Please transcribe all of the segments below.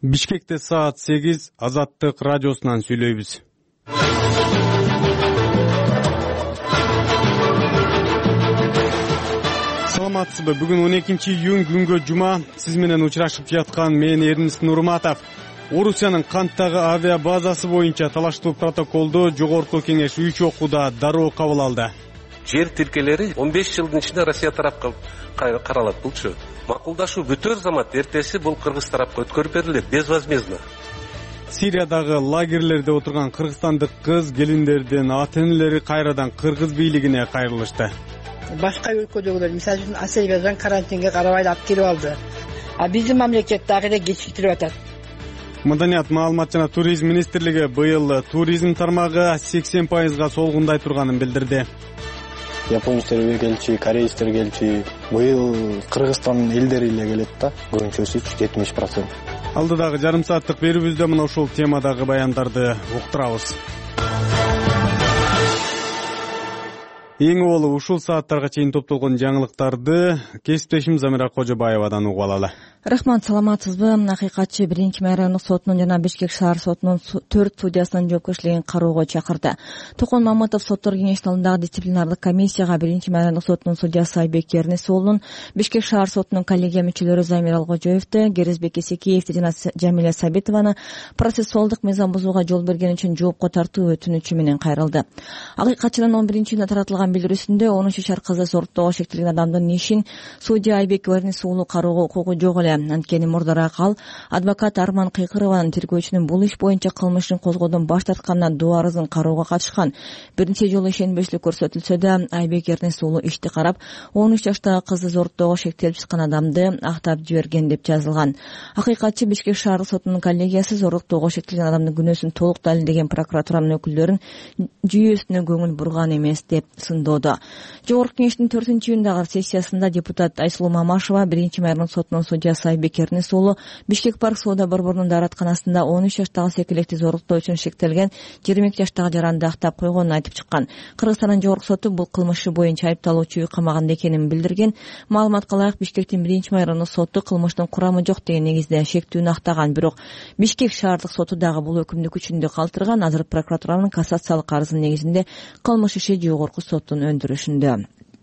Бишкекте саат 8 Азаттык радиосунан сүйлөйбүз. Саламатсызбы? Бүгүн 12-июнь күнгө жума. Сиз менен учурашып жаткан мен Эрнис Нурматов. Орусиянын Канттагы авиа базасы боюнча талаштуу протоколду жогорку кеңеш 3 окууда дароо кабыл алды. Жер тилкелери 15 жылдын ичинде Россия тарапка каралат. Булчу макулдашуу бүтөр замат эртеси бул кыргыз тарапка өткөрүп берилет безвозмездно. Сириядагы лагерлерде отурган кыргызстандык кыз келиндердин ата-энелери кайрадан кыргыз бийлигине кайрылышты. Башка өлкөдөгүлөр, мисалы үчүн Азербайжан карантинге карабай алып келип алды. А биздин мамлекет дагы эле кечиктирип атат. Маданият, маалымат жана туризм министрлиги быйыл туризм тармагы 80% солгундай турганын билдирди. Японецтер келчи, корейцтер келчи. Быйыл Кыргызстан элдери эле келет да, көбүнчөсү 70%. Алдыдагы жарым сааттык берүүбүздө мына ушул темадагы баяндарды уктурабыз. Эң олу ушул сааттарга чейин топтолгон жаңылыктарды кесиптешим Замира Кожобаевадан угуп алалы. Рахмат, саламатсызбы? Акыйкатчы 1-ми райондук сотунун жана Бишкек шаар сотунун 4 судьясынын жоопкерчилигин кароого чакырды. Токон Маматов соттор кеңешинин алдындагы дисциплинардык комиссияга 1-ми райондук сотунун судьясы Айбек Эрнис уулунун, Бишкек шаар сотунун коллегия мүчөлөрү Замир Алгожоевду, Керезбек Эсекеевди жана Жамиля Сабитованы процессуалдык мыйзам бузууга жол берген үчүн жоопко тартуу өтүнүчү менен кайрылды. Акыйкатчынын 11-июнда таратылган билдирүүсүндө 10 жашар кызы зоруктоого шектелген адамдын ишин судья Айбек Эрнис уулу кароого укугу жок эле. Анткени мурдараак ал адвокат Арман Кыйкырованын тергөөчүнүн бул иш боюнча кылмышын козгоодон баш тартканына доо арызын кароого катышкан. Биринчи жолу ишенбештик көрсөтүлсө да, Айбек Эрнис уулу ишти карап 13 жаштагы кызы зоруктоого шектелип чыккан адамды актап жиберген деп жазылган. Акыйкатчы Бишкек шаардык сотунун коллегиясы зоруктоого шектелген адамдын күнөөсүн толук далилдеген прокуратуранын өкүлдөрүн жүйөсүнө көңүл бурган эмес деп сындоодо. Жогорку кеңештин 4-июндагы сессиясында депутат Айсулуу Мамашева 1-ми райондук сотунун судьясы Айбек Эрнис уулу Бишкек парк соода борборунун дааратканасында 13 жаштагы секелекти зоруктоо үчүн шектелген 22 жаштагы жаранды актап койгонун айтып чыккан. Кыргызстандын жогорку соту бул кылмышы боюнча айыпталуучу үй камагында экенин билдирген. Маалыматка ылайык, Бишкектин 1-ми райондук соту кылмыштын курамы жок деген негизде шектүүнү актаган, бирок Бишкек шаардык соту дагы бул өкүмдү күчүндө калтырган. Азыр прокуратуранын кассациялык арызынын негизинде кылмыш иши жогорку соттун өндүрүшүндө.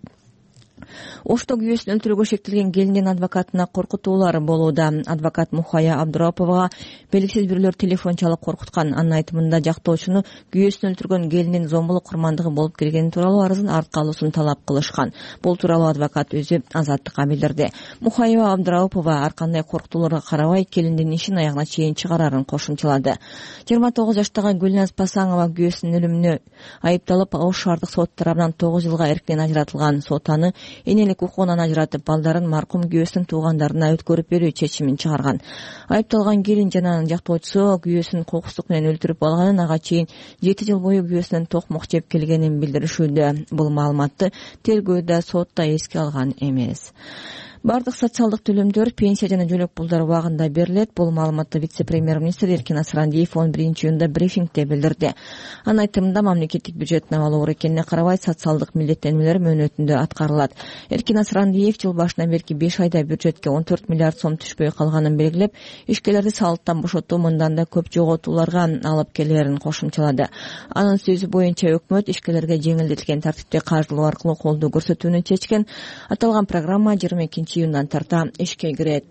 Ошто күйөөсүн өлтүрүүгө шектелген келиндин адвокатына коркутуулар болууда. Адвокат Мухая Абдураповага белгисиз бирлөр телефон чалып коркуткан. Анын айтымында жактоочуну күйөөсүн өлтүргөн келиндин зомбулук курмандыгы болуп келгени тууралуу арызын артка алуусун талап кылышкан. Бул тууралуу адвокат өзү Азаттыкка билдирди. Мухая Абдурапова ар кандай коркутууларга карабай келиндин ишин аягына чейин чыгарарын кошумчалады. 29 жаштагы Гүлназ Пасаңова күйөөсүнүн өлүмүнө айыпталып, Ош шаардык сот тарабынан 9 жылга эрктен ажыратылган. Сот аны энелик укугунан ажыратып, балдарын маркум күйөөсүнүн туугандарына өткөрүп берүү чечимин чыгарган. Айыпталган келин жана анын жактоочусу күйөөсүн кокустук менен өлтүрүп алганын, ага чейин 7 жыл бою күйөөсүнөн токмок жеп келгенин билдиришүүдө. Бул маалыматты тергөөдө сот да эске алган эмес. Бардык социалдык төлөмдөр, пенсия жана жөлөк пулдар убагында берилет. Бул маалыматты вице-премьер-министр Эркин Асрандиев 11-июнда брифингде билдирди. Анын айтымында мамлекеттик бюджеттин абалоор экенине карабай социалдык милдеттенмелер мөөнөтүндө аткарылат. Эркин Асрандиев жыл башынан берки 5 айда бюджетке 14 миллиард сом түшпөй калганын белгилеп, ишкерлерди салыктан бошотуу мындан да көп жоготууларга алып келерин кошумчалады. Анын сөзү боюнча өкмөт ишкерлерге жеңилдетилген тартипте каржылоо аркылуу колдоо көрсөтүүнү чечкен. Аталган программа 22-июндан тарта ишке кирет.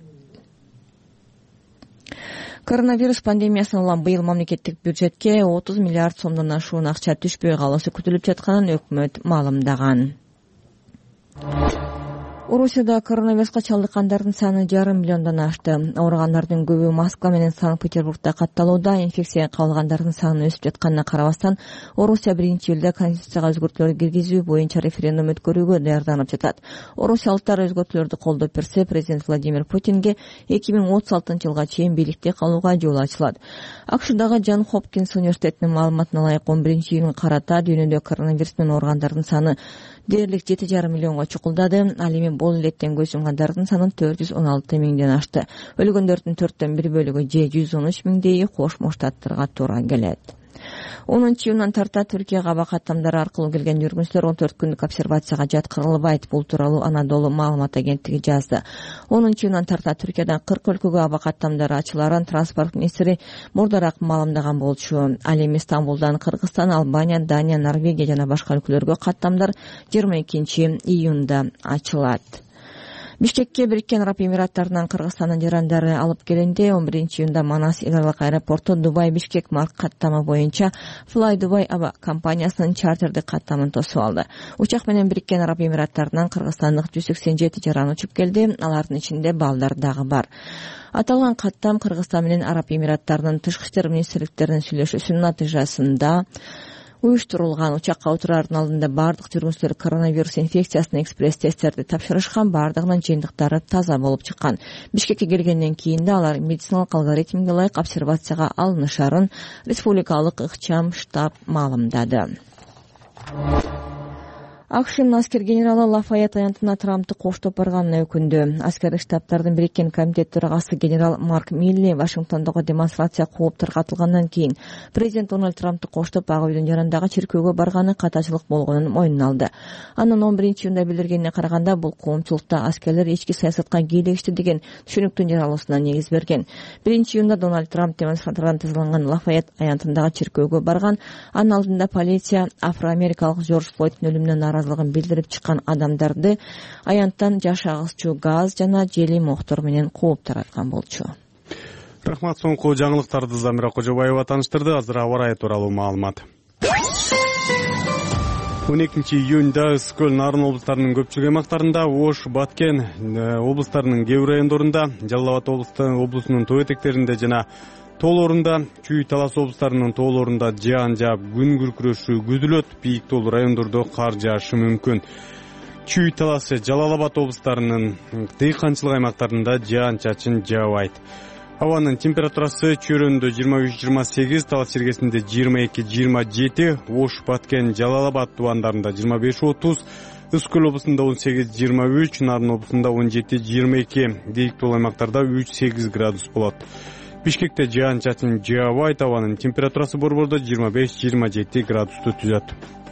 Коронавирус пандемиясынан улам быйыл мамлекеттик бюджетке 30 миллиард сомдон ашуун акча түшпөй калуусу күтүлүп жатканын өкмөт маалымдаган. Орусияда коронавируска чалдыккандардын саны 1,5 миллиондон ашты. Ооругандардын көбү Москва менен Санкт-Петербургда катталууда. Инфекция кабылгандардын саны өсүп жатканына карабастан, Орусия 1-июлда конституцияга өзгөртүүлөр киргизүү боюнча референдум өткөрүүгө даярданып жатат. Орусиялыктар өзгөртүүлөрдү колдоп берсе, президент Владимир Путинге 2036-жылга чейин бийликте калууга жол ачылат. АКШдагы Джон Хопкинс университетинин маалыматына ылайык 11-июнга карата дүйнөдө коронавирус менен ооругандардын саны дээрлик 7,5 миллионго чукулдады. Ал эми бул илеттен көз жумгандардын саны 416 миңден ашты. Өлгөндөрдүн 4/1 бөлүгү же 113 миңдейи Кошмо Штаттарга туура келет. 10-июндан тарта Түркияга аба каттамдары аркылуу келген жүргүнчүлөр 14 күндүк обсервацияга жаткырылбайт. Бул тууралуу Анадолу маалымат агенттиги жазды. 10-июндан тарта Түркиядан 40 өлкөгө аба каттамдары ачыларын транспорт министри мурдараак маалымдаган болчу. Ал эми Стамбулдан Кыргызстан, Албания, Дания, Норвегия жана башка өлкөлөргө каттамдар 22-июнда ачылат. Бишкекке Бириккен Араб Эмираттарынан Кыргызстандын жарандары алып келинде 11-июнда Манас эл аралык аэропорту Дубай-Бишкек марк каттама боюнча Fly Dubai аба компаниясынын чартердик каттамын тосуп алды. Учак менен Бириккен Араб Эмираттарынан кыргызстандык 187 жаран учуп келди. Алардын ичинде балдар дагы бар. Аталган каттам Кыргызстан менен Араб Эмираттарынын тышкы иштер министрликтеринин сүйлөшүүсүнүн натыйжасында уюштурулган. Учакка отураардын алдында бардык жүргүнчүлөр коронавирус инфекциясынын экспресс-тесттерди тапшырышкан, бардыгынын жыйынтыктары таза болуп чыккан. Бишкекке келгенден кийин да алар медициналык алгоритмге ылайык обсервацияга алынышарын республикалык ыкчам штаб маалымдады. АКШнын аскер генералы Лафайет аянтына Трампты коштоп барганына өкүндү. Аскердик штабтардын бириккен комитет төрагасы генерал Марк Милли Вашингтондогу демонстрация кууп таркатылгандан кийин президент Дональд Трампты коштоп ак үйдүн жанындагы чиркөөгө барганы катачылык болгонун мойнуна алды. Анын 11-июнда билдиргенине караганда бул коомчулукта аскерлер ички саясатка кийлигишти деген түшүнүктүн жаралуусуна негиз берген. 1-июнда Дональд Трамп демонстранттардан тазаланган Лафайет аянтындагы чиркөөгө барган. Анын алдында полиция афроамерикалык Жорж Флойдтун өлүмүнөн билдирип чыккан адамдарды аянттан жаш агысчу газ жана желим октор менен кууп тараткан болчу. Рахмат. Соңку жаңылыктарды Замира Кожобаева таныштырды. Азыр аба ырайы тууралуу маалымат. 12-июнда Ысык-Көл, Нарын облустарынын көпчүлүк аймактарында, Ош, Баткен облустарынын кээ бир райондорунда, Жалал Абад облусунун тоо этектеринде жана тоолорунда, Чүй Талас облустарынын тоолорунда жаан жаап, күн күркүрөшү күтүлөт. Бийик тоолуу райондордо кар жаашы мүмкүн. Чүй Талас, Жалал Абад облустарынын дыйканчылык аймактарында жаан-чачын жаабайт. Абанын температурасы Чөйрөндө 23-28, Талас жергесинде 22-27, Ош, Баткен, Жалал Абад тубандарында 25-30, Ысык-Көл облусунда 18-23, Нарын облусунда 17-22, Бийик тоолуу аймактарда 3-8 градус болот. Бишкекте жаан-чачын жаабайт. Абанын температурасы борбордо 25-27 градусту түзөт.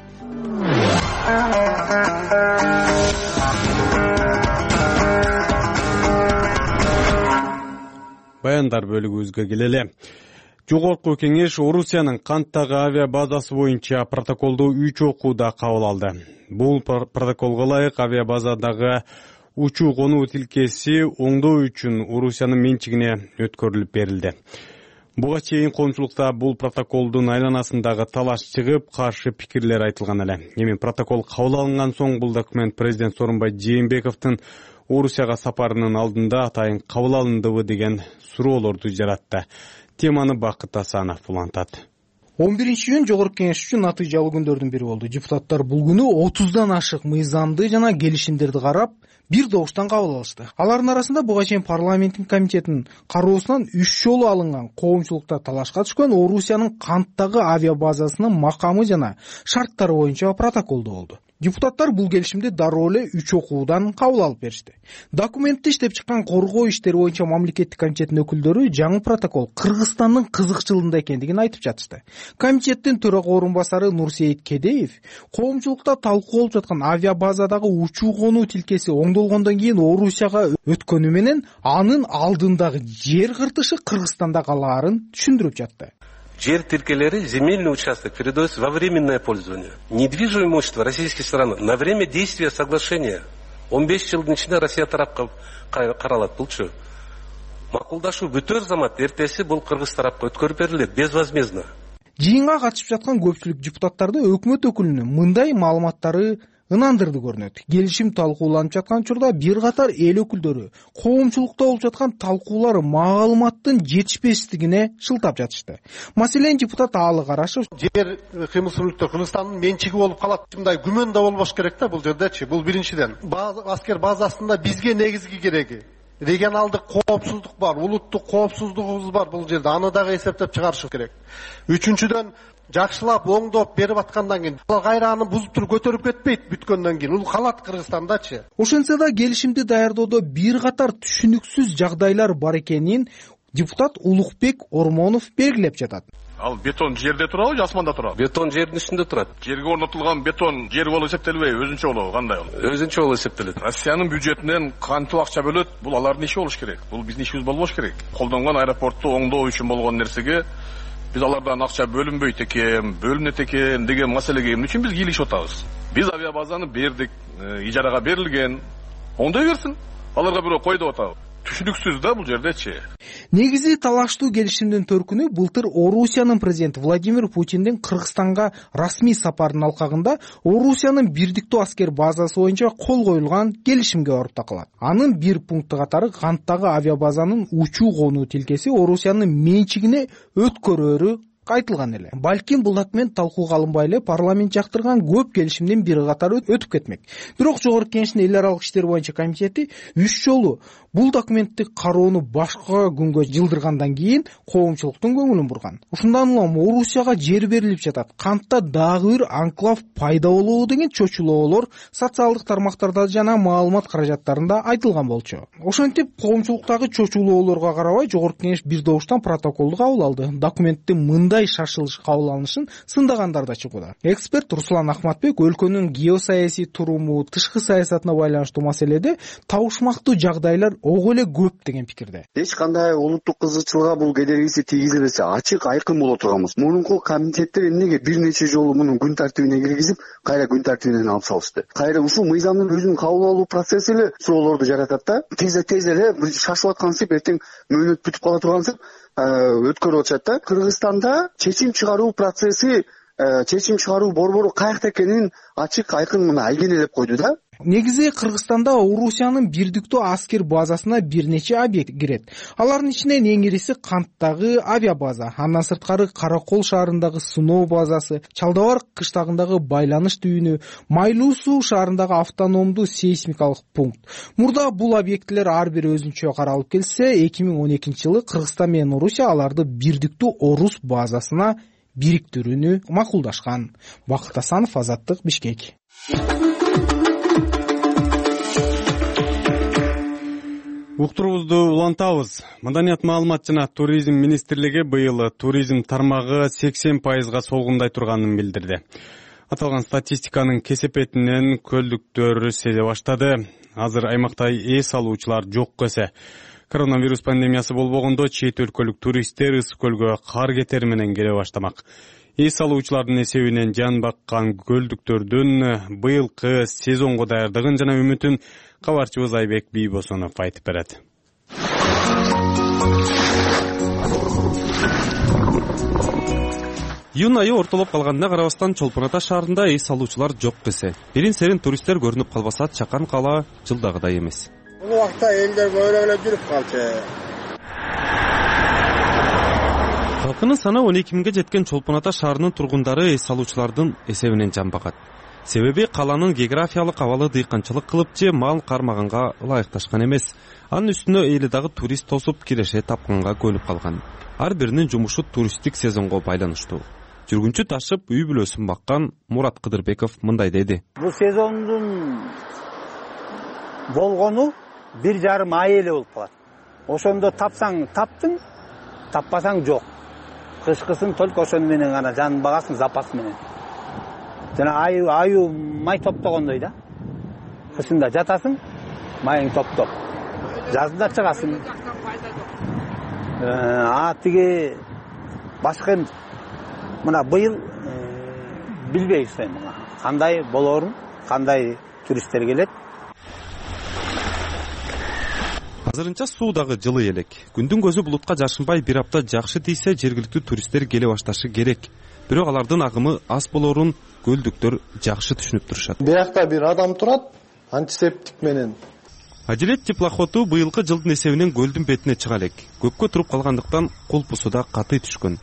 Баяндар бөлүгүбүзгө келели. Жогорку кеңеш Орусиянын канттагы авиа базасы боюнча протоколду 3 окууда кабыл алды. Бул протоколго ылайык авиа базадагы учуу конуу тилкеси оңдоо үчүн Орусиянын менчигине өткөрүлүп берилди. Буга чейин коомчулукта бул протоколдун айланасындагы талаш чыгып, каршы пикирлер айтылган эле. Эми протокол кабыл алынган соң бул документ президент Сооронбай Жээнбековдун Орусияга сапарынын алдында атайын кабыл алындыбы деген суроолорду жаратты. Теманы Бакыт Асанов улантат. 11-июн жогорку кеңеш үчүн натыйжалуу күндөрдүн бири болду. Депутаттар бул күнү 30дан ашык мыйзамды жана келишимдерди карап, бир добуштан кабыл алышты. Алардын арасында буга чейин парламенттин комитетинин кароосунан 3 жолу алынган коомчулукта талашка түшкөн Орусиянын канттагы авиа базасынын макамы жана шарттары боюнча протоколду болду. Депутаттар бул келишимди дароо эле 3 окуудан кабыл алып беришти. Документти иштеп чыккан коргоо иштери боюнча мамлекеттик комитеттин өкүлдөрү жаңы протокол Кыргызстандын кызыкчылыгында экендигин айтып жатышты. Комитеттин төрага орун басары Нурсейит Кедеев коомчулукта талкуу болуп жаткан авиа базадагы учуу конуу тилкеси оңдолгондон кийин Орусияга өткөнү менен анын алдындагы жер кыртышы Кыргызстанда калаарын түшүндүрүп жатты. Жер тилкелери, земельный участок передается во временное пользование. Недвижимое имущество российских стран на время действия соглашения 15 жылдын ичинде Россия тарапка каралат. Булчу макулдашуу бүтөр замат эртеси бул Кыргыз тарапка өткөрүп берилет безвозмездно. Жыйынга катышып жаткан көпчүлүк депутаттарды өкмөт өкүлүнүн мындай маалыматтары ынандырды көрүнөт. Келишим талкууланып жаткан учурда бир катар эл өкүлдөрү коомчулукта болуп жаткан талкуулар маалыматтын жетишпестигине шылтап жатышты. Маселен, депутат Аалы Карашев жер кыймылсыз мүлктөр Кыргызстандын менчиги болуп калат. Мындай күмөн да болбош керек да бул жердечи. Бул биринчиден. Аскер базасында бизге негизги кереги регионалдык коопсуздук бар, улуттук коопсуздугубуз бар бул жерде. Аны дагы эсептеп чыгарыш керек. Үчүнчүдөн жакшылап оңдоп берип аткандан кийин кайра аны бузуп туруп көтөрүп кетпейт бүткөндөн кийин. Ул калат Кыргызстандачы. Ошентсе да келишимди даярдоодо бир катар түшүнүксүз жагдайлар бар экенин депутат Улукбек Ормонов белгилеп жатат. Ал бетон жерде турабы же асманда турабы? Бетон жердин үстүндө турат. Жерге орнотулган бетон жер болуп эсептелбейби? Өзүнчө болобу? Кандай болот? Өзүнчө болуп эсептелет. Россиянын бюджетинен кантип акча бөлөт? Бул алардын иши болуш керек. Бул биздин ишибиз болбош керек. Колдонгон аэропортту оңдоо үчүн болгон нерсеге биз алардан акча бөлүнбөйт экен, бөлүнөт экен деген маселеге эмне үчүн биз кийлигип атабыз? Биз авиабазаны бердик, ижарага берилген. Оңдой берсин. Аларга бирөө кой деп атабыз. Түшүнүксүз да бул жердечи. Негизи талаштуу келишимдин төркүнү былтыр Орусиянын президенти Владимир Путиндин Кыргызстанга расмий сапарынын алкагында Орусиянын бирдиктүү аскер базасы боюнча кол коюлган келишимге барып такалат. Анын бир пункту катары Канттагы авиабазанын учуу конуу тилкеси Орусиянын менчигине өткөрөөрү айтылган эле. Балким бул документ талкууга алынбай эле парламент жактырган көп келишимдин бири катары өтүп кетмек. Бирок Жогорку Кеңештин эл аралык иштер боюнча комитети 3 жолу бул документти кароону башка күнгө жылдыргандан кийин коомчулуктун көңүлүн бурган. Ушундан улам Орусияга жер берилип жатат. Кантта дагы бир анклав пайда болобу деген чочулоолор социалдык тармактарда жана маалымат каражаттарында айтылган болчу. Ошентип коомчулуктагы чочулоолорго карабай Жогорку Кеңеш бир добуштан протоколду кабыл алды. Документти мындай шашылыш кабыл алынышын сындыгандар да чыкууда. Эксперт Руслан Ахматбек өлкөнүн геосаясий туруму, тышкы саясатына байланыштуу маселеде табышмактуу жагдайлар ого эле көп деген пикирде. Эч кандай улуттук кызыкчылыкка бул кедергиси тийгизилбесе, ачык айкын боло турганбыз. Мурунку комитеттер эмнеге бир нече жолу мунун күн тартибине киргизип, кайра күн тартибинен алып салышты? Кайра ушул мыйзамдын өзүнүн кабыл алуу процесси эле суроолорду жаратат да. Тез эле шашып аткансып, эртең мөөнөт бүтүп кала тургансып өткөрүп атышат да. Кыргызстанда чечим чыгаруу процесси, чечим чыгаруу борбору каякта экенин ачык айкын мына айгинелеп койду да. Негизи Кыргызстанда Орусиянын бирдиктүү аскер базасына бир нече объект кирет. Алардын ичинен эң ириси Канттагы авиабаза, андан сырткары Каракол шаарындагы сыноо базасы, Чалдабар кыштагындагы байланыш түйүнү, Майлуу суу шаарындагы автономдуу сейсмикалык пункт. Мурда бул объектилер ар бири өзүнчө каралып келсе, 2012-жылы Кыргызстан менен Орусия аларды бирдиктүү Орус базасына бириктирүүнү макулдашкан. Бакыт Асанов, Азаттык, Бишкек. Уктурубузду улантабыз. Маданият маалымат жана туризм министрлиги быйыл туризм тармагы 80%га солгундай турганын билдирди. Аталган статистиканын кесепетинен көлдүктөр сезе баштады. Азыр аймакта эс алуучулар жок эсе. Коронавирус пандемиясы болбогондо чет өлкөлүк туристтер Ысык көлгө кар кетери менен келе баштамак. Эс алуучулардын эсебинен жан баккан көлдүктөрдүн быйылкы сезонго даярдыгын жана үмүтүн кабарчыбыз Айбек Бийбосонов айтып берет. Июнь айы ортолоп калганына карабастан Чолпон Ата шаарында эс алуучулар жок эсе. Берин-серин туристтер көрүнүп калбаса, Чакан кала жылдагыдай эмес. Бул убакта элдер көбүрөөк эле жүрүп калчу. Халкынын саны 12 миңге жеткен Чолпон Ата шаарынын тургундары эс алуучулардын эсебинен жан багат. Себеби каланын географиялык абалы дыйканчылык кылып же мал кармаганга ылайыкташкан эмес. Анын үстүнө эли дагы турист тосуп киреше тапканга көнүп калган. Ар биринин жумушу туристтик сезонго байланыштуу. Жүргүнчү ташып үй бүлөсүн баккан Мурат Кыдырбеков мындай деди. Бул сезондун болгону 1,5 ай эле болуп калат. Ошондо тапсаң таптың, таппасаң жок. Кышкысын только ошону менен гана жан багасың запас менен. Жана аю май топтогондой да. Кышында жатасың, майың топтоп. Жазында чыгасың. Тиги башка мына быйыл билбейбиз эми кандай болорун, кандай туристтер келет. Азырынча суу дагы жылы элек. Күндүн көзү булутка жашынбай бир апта жакшы тийсе, жергиликтүү туристтер келе башташы керек. Бирок алардын агымы аз болорун көлдүктөр жакшы түшүнүп турушат. Биякта бир адам турат, антисептик менен. Ажилет теплоходу быйылкы жылдын эсебинен көлдүн бетине чыга элек. Көккө туруп калгандыктан кулпусу да катый түшкөн.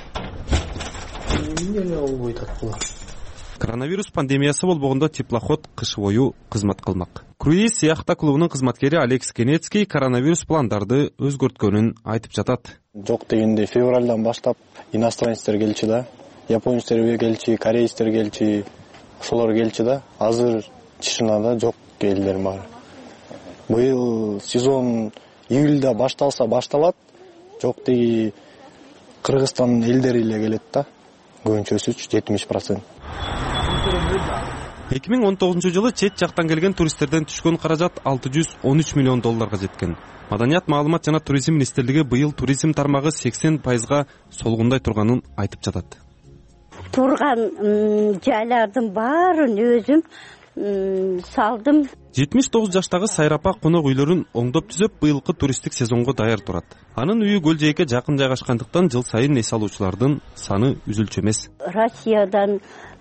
Коронавирус пандемиясы болбогондо теплоход кыш бою кызмат кылмак. Круиз яхта клубунун кызматкери Алекс Кенецкий коронавирус пландарды өзгөрткөнүн айтып жатат. Жок дегенде февралдан баштап иностранецтер келчү да. Японецтер келчү, корейцтер келчү, ошолор келчү да. Азыр чынында жок элдер бар. Быйыл сезон июльда башталса башталат. Жок деги Кыргызстандын элдери эле келет да. Көбүнчөсү 70%. 2019 чет жактан келген туристтерден түшкөн каражат $613 миллион жеткен. Маданият, маалымат жана туризм министрлиги быйыл туризм тармагы 80%га солгундай турганын айтып жатат. Турган жайлардын баарын өзүм салдым. 79 жаштагы Сайрапа конок үйлөрүн оңдоп түзөп, быйылкы туристтик сезонго даяр турат. Анын үйү көл жээкке жакын жайгашкандыктан жыл сайын эс алуучулардын саны үзүлчү эмес. Россиядан,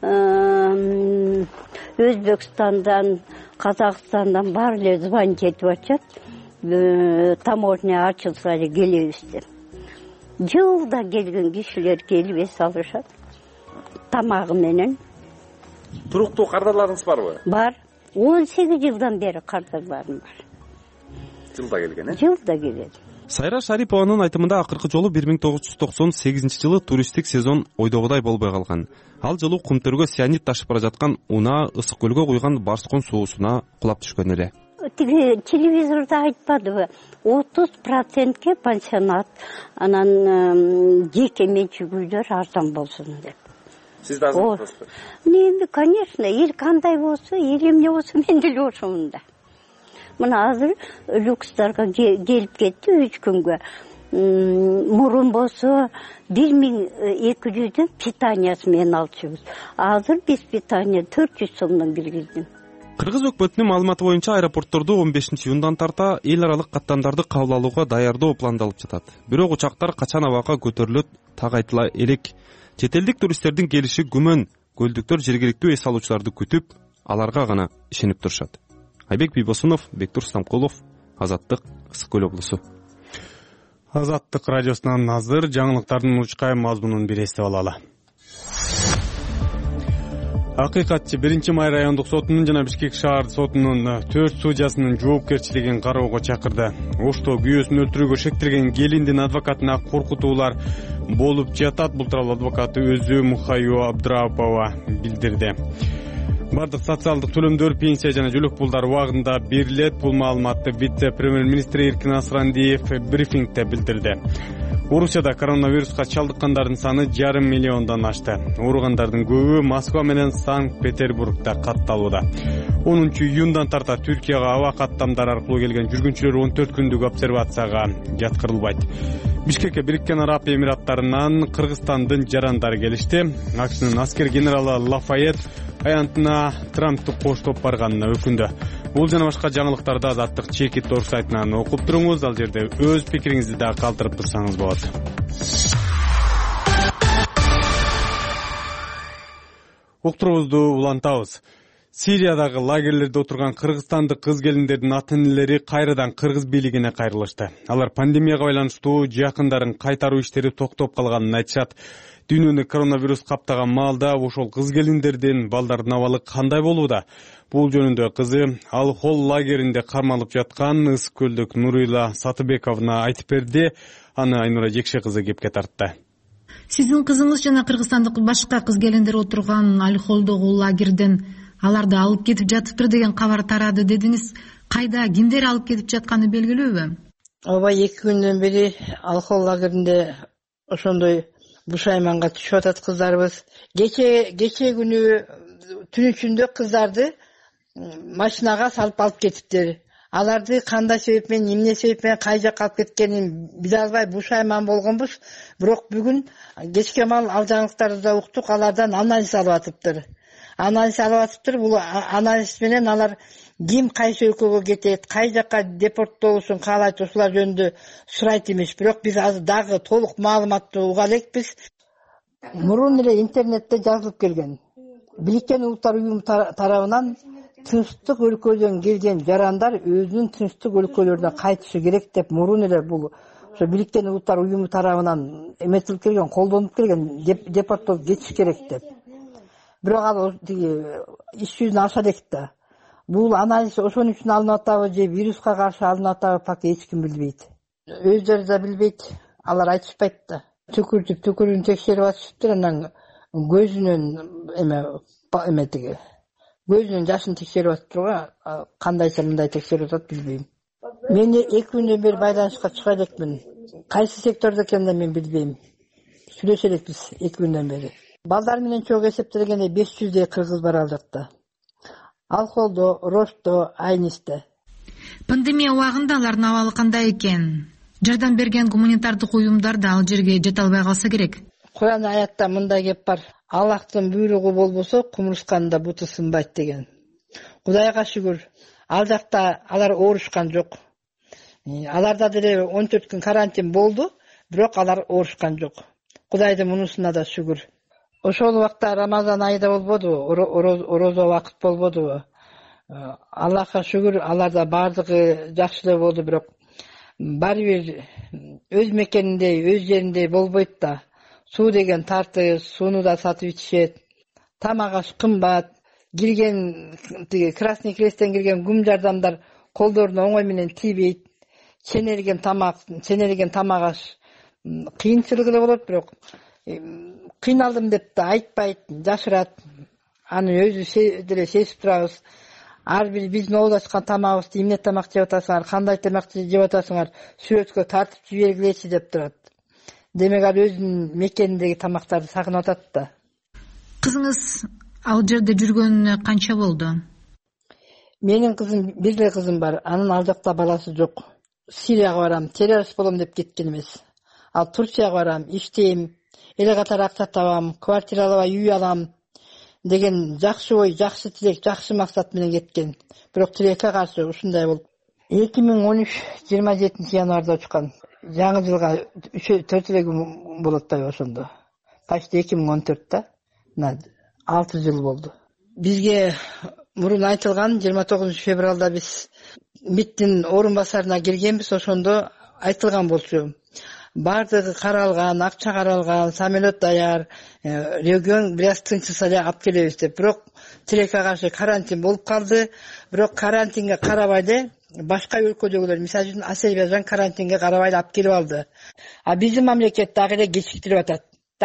Өзбекстандан, Казакстандан баары эле звонить этип атышат. Таможня ачылса эле келебиз деп. Жылда келген кишилер келип эс алышат. Тамагы менен. Туруктуу кардарларыңыз барбы? Бар. 18 жылдан бери кардарларым бар. Жылда келген, Жылда келет. Сайра Шарипованын айтымында акыркы жолу 1998 жылы туристтик сезон ойдогудай болбой калган. Ал жылы Кумтөргө сианид ташып бара жаткан унаа ысык көлгө куйган Барскон суусуна кулап түшкөн эле. Телевизорда айтпадыбы? 30%ке пансионат, анан жеке менчик үйлөр арзан болсун деп. Сиз да арзан болсузбу? Конечно, эл кандай болсо, эл эмне болсо мен деле ошондо. Мына азыр люкстарга келип кетти 3 күнгө. Мурун болсо 1200дөн питаниясы менен алчубуз. Азыр биз питания 400 сомдон киргиздим. Кыргыз өкмөтүнүн маалыматы боюнча аэропортторду 15-июндан тарта эл аралык каттамдарды кабыл алууга даярдоо пландалып жатат. Бирок учактар качан абакка көтөрүлөт так айтыла элек. Чет элдик туристтердин келиши күмөн, көлдүктөр жергиликтүү эс алуучуларды күтүп, аларга гана ишенип турушат. Айбек Бийбосунов, Бектур Стамкулов, Азаттык, Ысык көл облусу. Азаттык радиосунан азыр жаңылыктардын учкай мазмунун бир эстеп алалы. Акыйкатчы 1-май райондук сотунун жана Бишкек шаар сотунун 4 судьясынын жоопкерчилигин кароого чакырды. Ошто күйөөсүн өлтүрүүгө шектелген келиндин адвокатына коркутуулар болуп жатат. Бул тууралуу адвокаты өзү Мухаю Абдрапова билдирди. Бардык социалдык төлөмдөр, пенсия жана жөлөк пулдар убагында берилет. Бул маалыматты вице-премьер-министр Эркин Асрандиев брифингде билдирди. Орусияда коронавируска чалдыккандардын саны 5,5 миллиондон ашты. Ооругандардын көбү Москва менен Санкт-Петербургда катталууда. 10-июндан тарта Түркияга аба каттамдар аркылуу келген жүргүнчүлөр 14 күндүк обсервацияга жаткырылбайт. Бишкекке Бириккен Араб Эмираттарынан Кыргызстандын жарандары келишти. АКШнын аскер генералы Лафайет аянтына Трампты коштоп барганына өкүндү. Бул жана башка жаңылыктарды Азаттык чекит торг сайтынан окуп туруңуз. Ал жерде өз пикириңизди да калтырып турсаңыз болот. Уктурубузду улантабыз. Сириядагы лагерлерде отурган кыргызстандык кыз келиндердин ата-энелери кайрадан кыргыз бийлигине кайрылышты. Алар пандемияга байланыштуу жакындарын кайтаруу иштери токтоп калганын айтышат. Дүйнөнү коронавирус каптаган маалда ошол кыз келиндердин балдардын абалы кандай болууда? Бул жөнүндө кызы Ал-Хол лагеринде кармалып жаткан Ысык көлдүк Нурила Сатыбековна айтып берди. Аны Айнура Жекше кызы кепке тартты. Сиздин кызыңыз жана кыргызстандык башка кыз келиндер отурган Ал-Холдогу лагерден аларды алып кетип жатыптыр деген кабар тарады дедиңиз. Кайда, кимдер алып кетип жатканы белгилүүбү? Ооба, 2 күндөн бери Ал-Хол лагеринде ошондой бушайманга түшүп атат кыздарыбыз. Кече күнү түн ичинде кыздарды машинага салып алып кетиптир. Аларды кандай себеп менен, эмне себеп менен кай жакка алып кеткенин биз албай бушайман болгонбуз. Бирок бүгүн кечке маал ал жаңылыктарды да уктук, алардан анализ алып атыптыр. Бул анализ менен алар ким кайсы өлкөгө кетет, кай жакка депорттоосун каалайт, ушулар жөнүндө сурайт эмиш. Бирок биз азыр дагы толук маалыматты уга элекпиз. Мурун эле интернетте жазылып келген. Бириккен Улуттар уюму тарабынан тынчтык өлкөдөн келген жарандар өзүнүн тынчтык өлкөлөрүнө кайтышы керек деп мурун эле бул ошо Бириккен Улуттар уюму тарабынан эметилип келген, колдонуп келген, депорттолуп кетиш керек деп. Бирок ал иш жүзүнө аша элек да. Бул анализ ошон үчүн алынып атабы же вируска каршы алынып атабы пока эч ким билбейт. Өздөрү да билбейт, алар айтышпайт да. Түкүрүн текшерип атышыптыр, анан көзүнүн көзүнүн жашын текшерип атыптыр. Кандайча мындай текшерип атат билбейм. Мен 2 күндөн бери байланышка чыга элекмин. Кайсы сектордо экенин мен билбейм. сүйлөшө элекпиз 2 күндөн бери. Балдар менен чогуу эсептелгенде 500 кыргыз бар ал жакта. Алхолдо, Рошто, Айнисте. Пандемия убагында алардын абалы кандай экен? Жардам берген гуманитардык уюмдар да ал жерге жете албай калса керек. Куран аятта мындай кеп бар: Аллахтын буйругу болбосо кумурсканда буту сынбайт деген. Кудайга шүгүр, ал жакта алар оорушкан жок. Аларда деле 14 күн карантин болду, бирок алар оорушкан жок. Кудайдын мунусуна да шүгүр. Ошол убакта Рамазан айда болбоду, орозо убакыт болбоду. Аллахка шүгүр, аларда бардыгы жакшы эле болду, бирок баары бир өз мекениндей, өз жериндей болбойт да. Суу деген тарты, сууну да сатып ичишет. Тамак аш кымбат. Кирген Красный Кресттен кирген гум жардамдар колдоруна оңой менен тийбейт. Ченелген тамак аш кыйынчылык эле болот, бирок кыйналдым деп да айтпайт, жашырат. Аны өзү деле сезип турабыз. Ар бир биздин оолашкан тамагыбызды эмне тамак жеп атасыңар, кандай тамак жеп атасыңар, сүрөткө тартып жибергилечи деп турат. Демек ал өзүнүн мекениндеги тамактарды сагынып атат да. Кызыңыз ал жерде жүргөнүнө канча болду? Менин кызым, бир эле кызым бар, анын ал жакта баласы жок. Сирияга барам, террорист болом деп кеткен эмес. Ал Турцияга барам, иштейм, эле катар акча табам, квартира албай үй алам деген жакшы ой, жакшы тилек, жакшы максат менен кеткен. Бирок тилекке каршы ушундай болуп 2013 27 январда учкан. Жаңы жылга 3-4 эле күн болот да ошондо. Почти 2014 да. 6 жыл болду. Бизге мурун айтылган 29 февралда биз МИДтин орун басарына киргенбиз, ошондо айтылган болчу. Бардыгы каралган, акча каралган, самолет даяр, регион бир аз тынчса эле алып келебиз деп. Бирок тилекке каршы карантин болуп калды. Бирок карантинге карабай эле башка өлкөдөгүлөр, мисалы үчүн Азербайжан карантинге карабай алып келип алды. А биздин мамлекет дагы эле кечиктирип атат.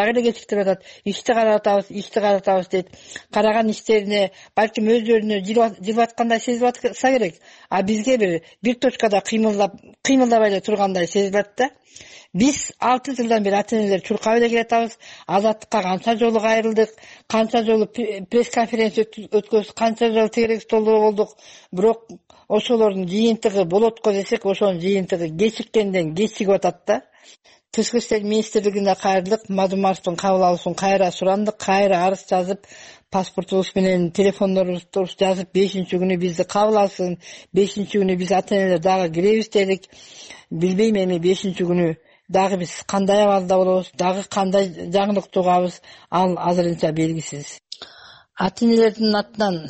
Ишти каратабыз дейт. Караган иштерине балким өздөрүнө жылып аткандай сезип атса керек. А бизге бир точкада кыймылдабай эле тургандай сезилет да. Биз 6 жылдан бери ата-энелер чуркап эле келатабыз. Азаттыкка канча жолу кайрылдык, канча жолу пресс-конференция өткөздүк, канча жолу тегерек столдо болдук. Бирок ошолордун жыйынтыгы болот го десек, ошонун жыйынтыгы кечиккенден кечигип атат да. Тышкы иштер министрлигине кайрылдык, Мадумаровдун кабыл алуусун кайра сурандык, кайра арыз жазып, паспортубуз менен телефондорубузду жазып 5-күнү бизди кабыл алсын, 5-күнү биз ата-энелер дагы киребиз дедик. Билбейм эми 5-күнү дагы биз кандай абалда болобуз, дагы кандай жаңылык тугабыз, ал азырынча белгисиз. Ата-энелердин атынан,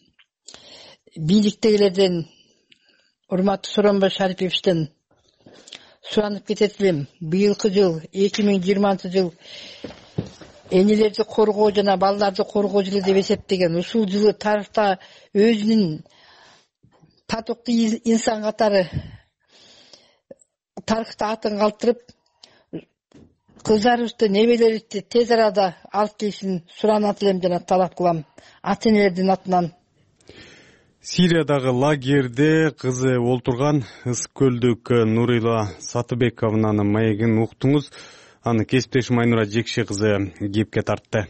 бийликтегилерден, урматтуу Сооронбай Шариповичтен суранып кетет элем. Быйылкы жыл 2020 жыл энелерди коргоо жана балдарды коргоо жылы деп эсептеген. Ушул жылы тарыхта өзүнүн татыктуу инсан катары тарыхта атын калтырып, кыздарыбызды, небелерибизди тез арада алып келишин суранат элем жана талап кылам ата-энелердин атынан. Сириядагы лагерде кызы олтурган Ысык көлдүк Нурила Сатыбековнанын маегин уктуңуз. Аны кесиптешим Айнура Жекше кызы кепке тартты.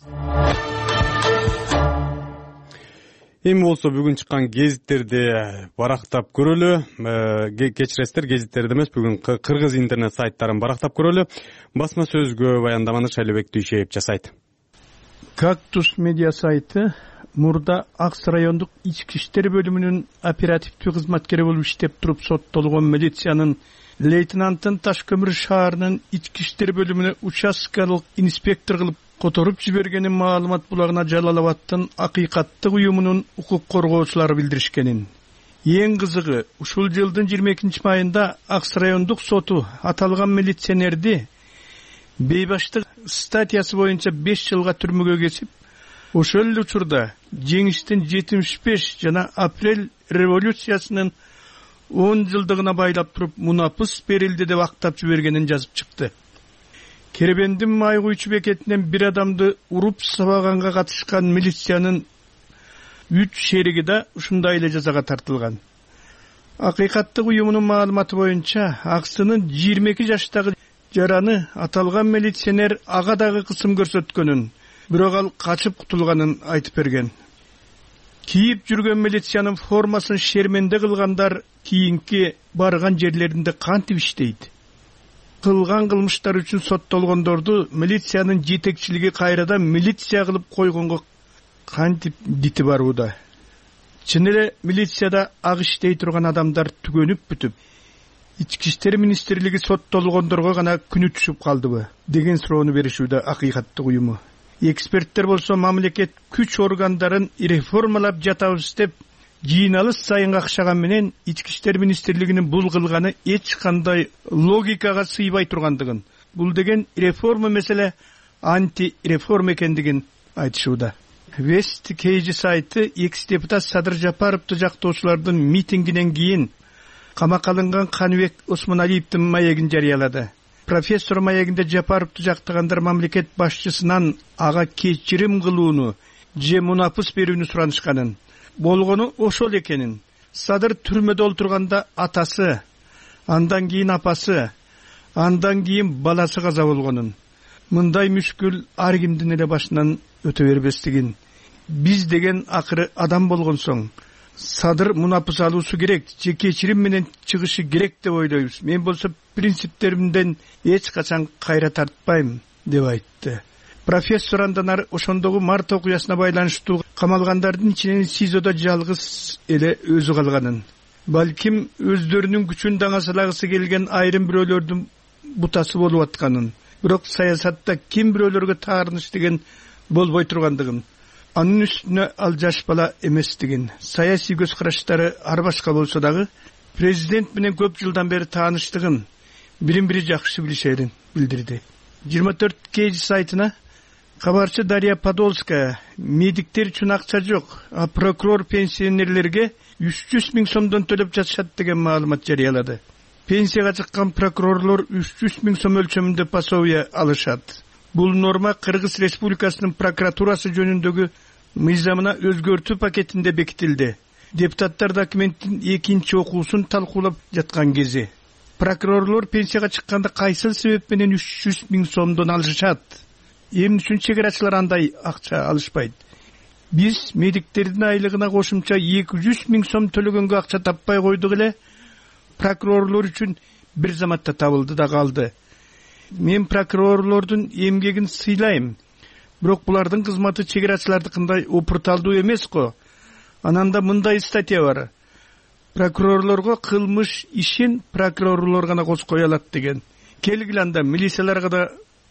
Эми болсо бүгүн чыккан гезиттерди барактап көрөлү. Кечиресиздер, гезиттерди эмес, бүгүн кыргыз интернет сайттарын барактап көрөлү. Басма сөзгө баяндаманы Шайлебек Дүйшеев жасайт. Кактус медиа сайты мурда Акс райондук ички иштер бөлүмүнүн оперативдүү кызматкери болуп иштеп туруп соттолгон милициянын лейтенантын Ташкөмүр шаарынын ички иштер бөлүмүнө участкалык инспектор кылып которуп жибергенин маалымат булагына Жалал-Абадтын Акыйкаттык уюмунун укук коргоочулары билдиришкенин. Эң кызыгы, ушул жылдын 22 майында Акс райондук соту аталган милиционерди бейбаштык статьясы боюнча 5 жылга түрмөгө кесип, ошол эле учурда жеңиштин 75 жана апрель революциясынын 10 жылдыгына байлап туруп мунапыс берилди деп актап жибергенин жазып чыкты. Керебендин май куйчу бекетинен бир адамды уруп сабаганга катышкан милициянын 3 шериги да ушундай эле жазага тартылган. Акыйкаттык уюмунун маалыматы боюнча, Аксынын 22 жаштагы жараны аталган милиционер ага дагы кысым көрсөткөнүн, бирок ал качып кутулганын айтып берген. Кийип жүргөн милициянын формасын шерменде кылгандар кийинки барган жерлеринде кантип иштейт? Кылган кылмыштар үчүн соттолгондорду милициянын жетекчилиги кайрадан милиция кылып койгонго кантип дити барууда? Чын эле милицияда ак иштей турган адамдар түгөнүп бүтүп, Ички иштер министрлиги соттолгондорго гана күнү түшүп калдыбы деген суроону беришүүдө Акыйкаттык уюму. Эксперттер болсо мамлекет күч органдарын реформалап жатабыз деп жыйналыш сайын акшаган менен Ички иштер министрлигинин бул кылганы эч кандай логикага сыйбай тургандыгын, бул деген реформа меселе анти-реформа экендигин айтышууда. West Cage сайты экс-депутат Садыр Жапаровду жактоочулардын митингинен кийин камакка алынган Каныбек Осмоналиевдин маегин жарыялады. Профессор маегинде Жапаровду жактагандар мамлекет башчысынан ага кечирим кылууну же мунапыс берүүнү суранышканын, болгону ошол экенин, Садыр түрмөдө олтурганда атасы, андан кийин апасы, андан кийин баласы каза болгонун, мындай мүшкүл ар кимдин эле башынан өтө бербестигин, биз деген акыры адам болгон соң Садыр мунапыс алуусу керек, же кечирим менен чыгышы керек деп ойлойбуз. Мен болсо принциптеримден эч качан кайра тартпайм деп айтты. Профессор андан ары ошондогу март окуясына байланыштуу камалгандардын ичинен СИЗОдо жалгыз эле өзү калганын, балким өздөрүнүн күчүн даңасалагысы келген айрым бирөөлөрдүн бутасы болуп атканын, бирок саясатта ким бирөөлөргө таарыныч деген болбой тургандыгын, анын үстүнө ал жаш бала эместигин, саясий көз караштары ар башка болсо дагы президент менен көп жылдан бери тааныштыгын, бирин-бири жакшы билишерин билдирди. 24 Cage сайтына кабарчы Дарья Подольская медиктер үчүн акча жок, а прокурор пенсионерлерге 300 миң сомдон төлөп жатышат деген маалымат жарыялады. Пенсияга чыккан прокурорлор 300 миң сом өлчөмүндө пособие алышат. Бул норма Кыргыз Республикасынын прокуратурасы жөнүндөгү мыйзамына өзгөртүү пакетинде бекитилди. Депутаттар документтин экинчи окуусун талкуулап жаткан кези прокурорлор пенсияга чыкканда кайсыл себеп менен 300 миң сомдон алышат? Эмне үчүн чегерачылар андай акча алышпайт? Биз медиктердин айлыгына кошумча 200 миң сом төлөгөнгө акча таппай койдук эле, прокурорлор үчүн бир заматта табылды да калды. Мен прокурорлордун эмгегин сыйлайм, бирок булардын кызматы чегерачылардыкындай опурталдуу эмес го. Ананда мындай статья бар: прокурорлорго кылмыш ишин прокурорлор гана козкой алат деген. Келгиле анда милицияларга да,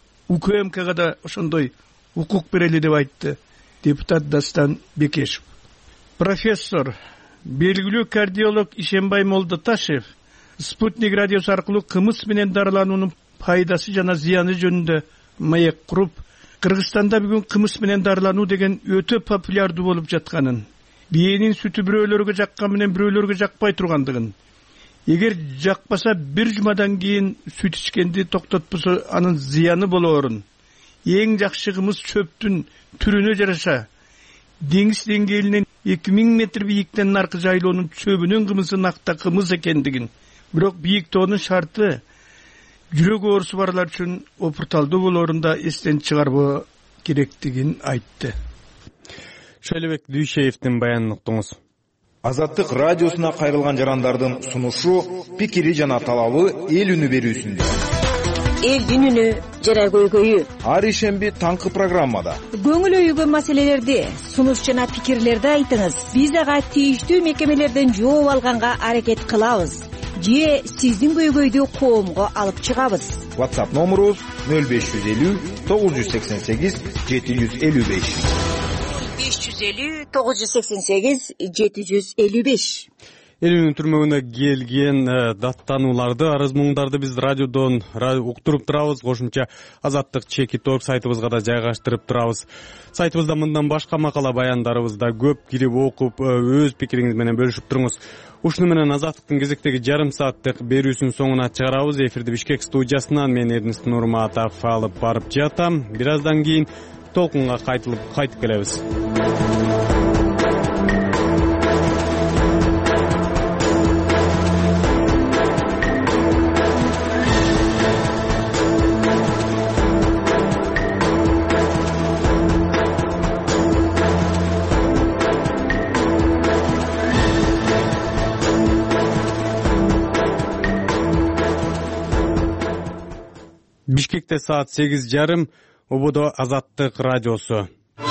УКМКга да ошондой укук берели деп айтты депутат Дастан Бекешев. Профессор, белгилүү кардиолог Ишенбай Молдоташев Спутник радиосу аркылуу кымыз менен дарылануунун пайдасы жана зыяны жөнүндө маек куруп, Кыргызстанда бүгүн кымыз менен дарылануу деген өтө популярдуу болуп жатканын, биенин сүтү бирөөлөргө жаккан менен бирөөлөргө жакпай тургандыгын, эгер жакпаса бир жумадан кийин сүт ичкенди токтотпосо анын зыяны болоорун, эң жакшы кымыз чөптүн түрүнө жараша деңиз деңгээлинен 2000 метр бийиктен наркы жайлоонун чөбүнүн кымызы накта кымыз экендигин, бирок бийиктоонун шарты жүрөк оорусу барлар үчүн опурталдуу болоорунда эстен чыгарбоо керектигин айтты. Шөлөбек Дүйшеевдин баянын уктуңуз. Азаттык радиосуна кайрылган жарандардын сунушу, пикири жана талабы эл үнү берүүсүндө. Элдин үнү жара көйгөйү. Ар ишемби таңкы программада Көңүл өйгөн маселелерди, сунуш жана пикирлерди айтыңыз. Биз ага тийиштүү мекемелерден жооп алганга аракет кылабыз. Же сиздин көйгөйдү коомго алып чыгабыз. WhatsApp номерубуз 0550 988 755. 550 988 755. Элүүнүн түрмөгүнө келген даттанууларды, арыз муңдарды биз радиодон уктуруп турабыз. Кошумча Азаттык Чеки.org сайтыбызга да жайгаштырып турабыз. Сайтыбызда мындан башка макала баяндарыбыз да көп, кирип окуп, өз пикириңиз менен бөлүшүп туруңуз. Ушуну менен Азаттыктын кезектеги жарым сааттык берүүсүнүн соңуна чыгарабыз. Эфирди Бишкек студиясынан мен Эрнест Нурматов алып барып жатам. Бир аздан кийин толкунга кайтып келебиз. Бишкекте саат 8:30. Ободо Азаттык радиосу.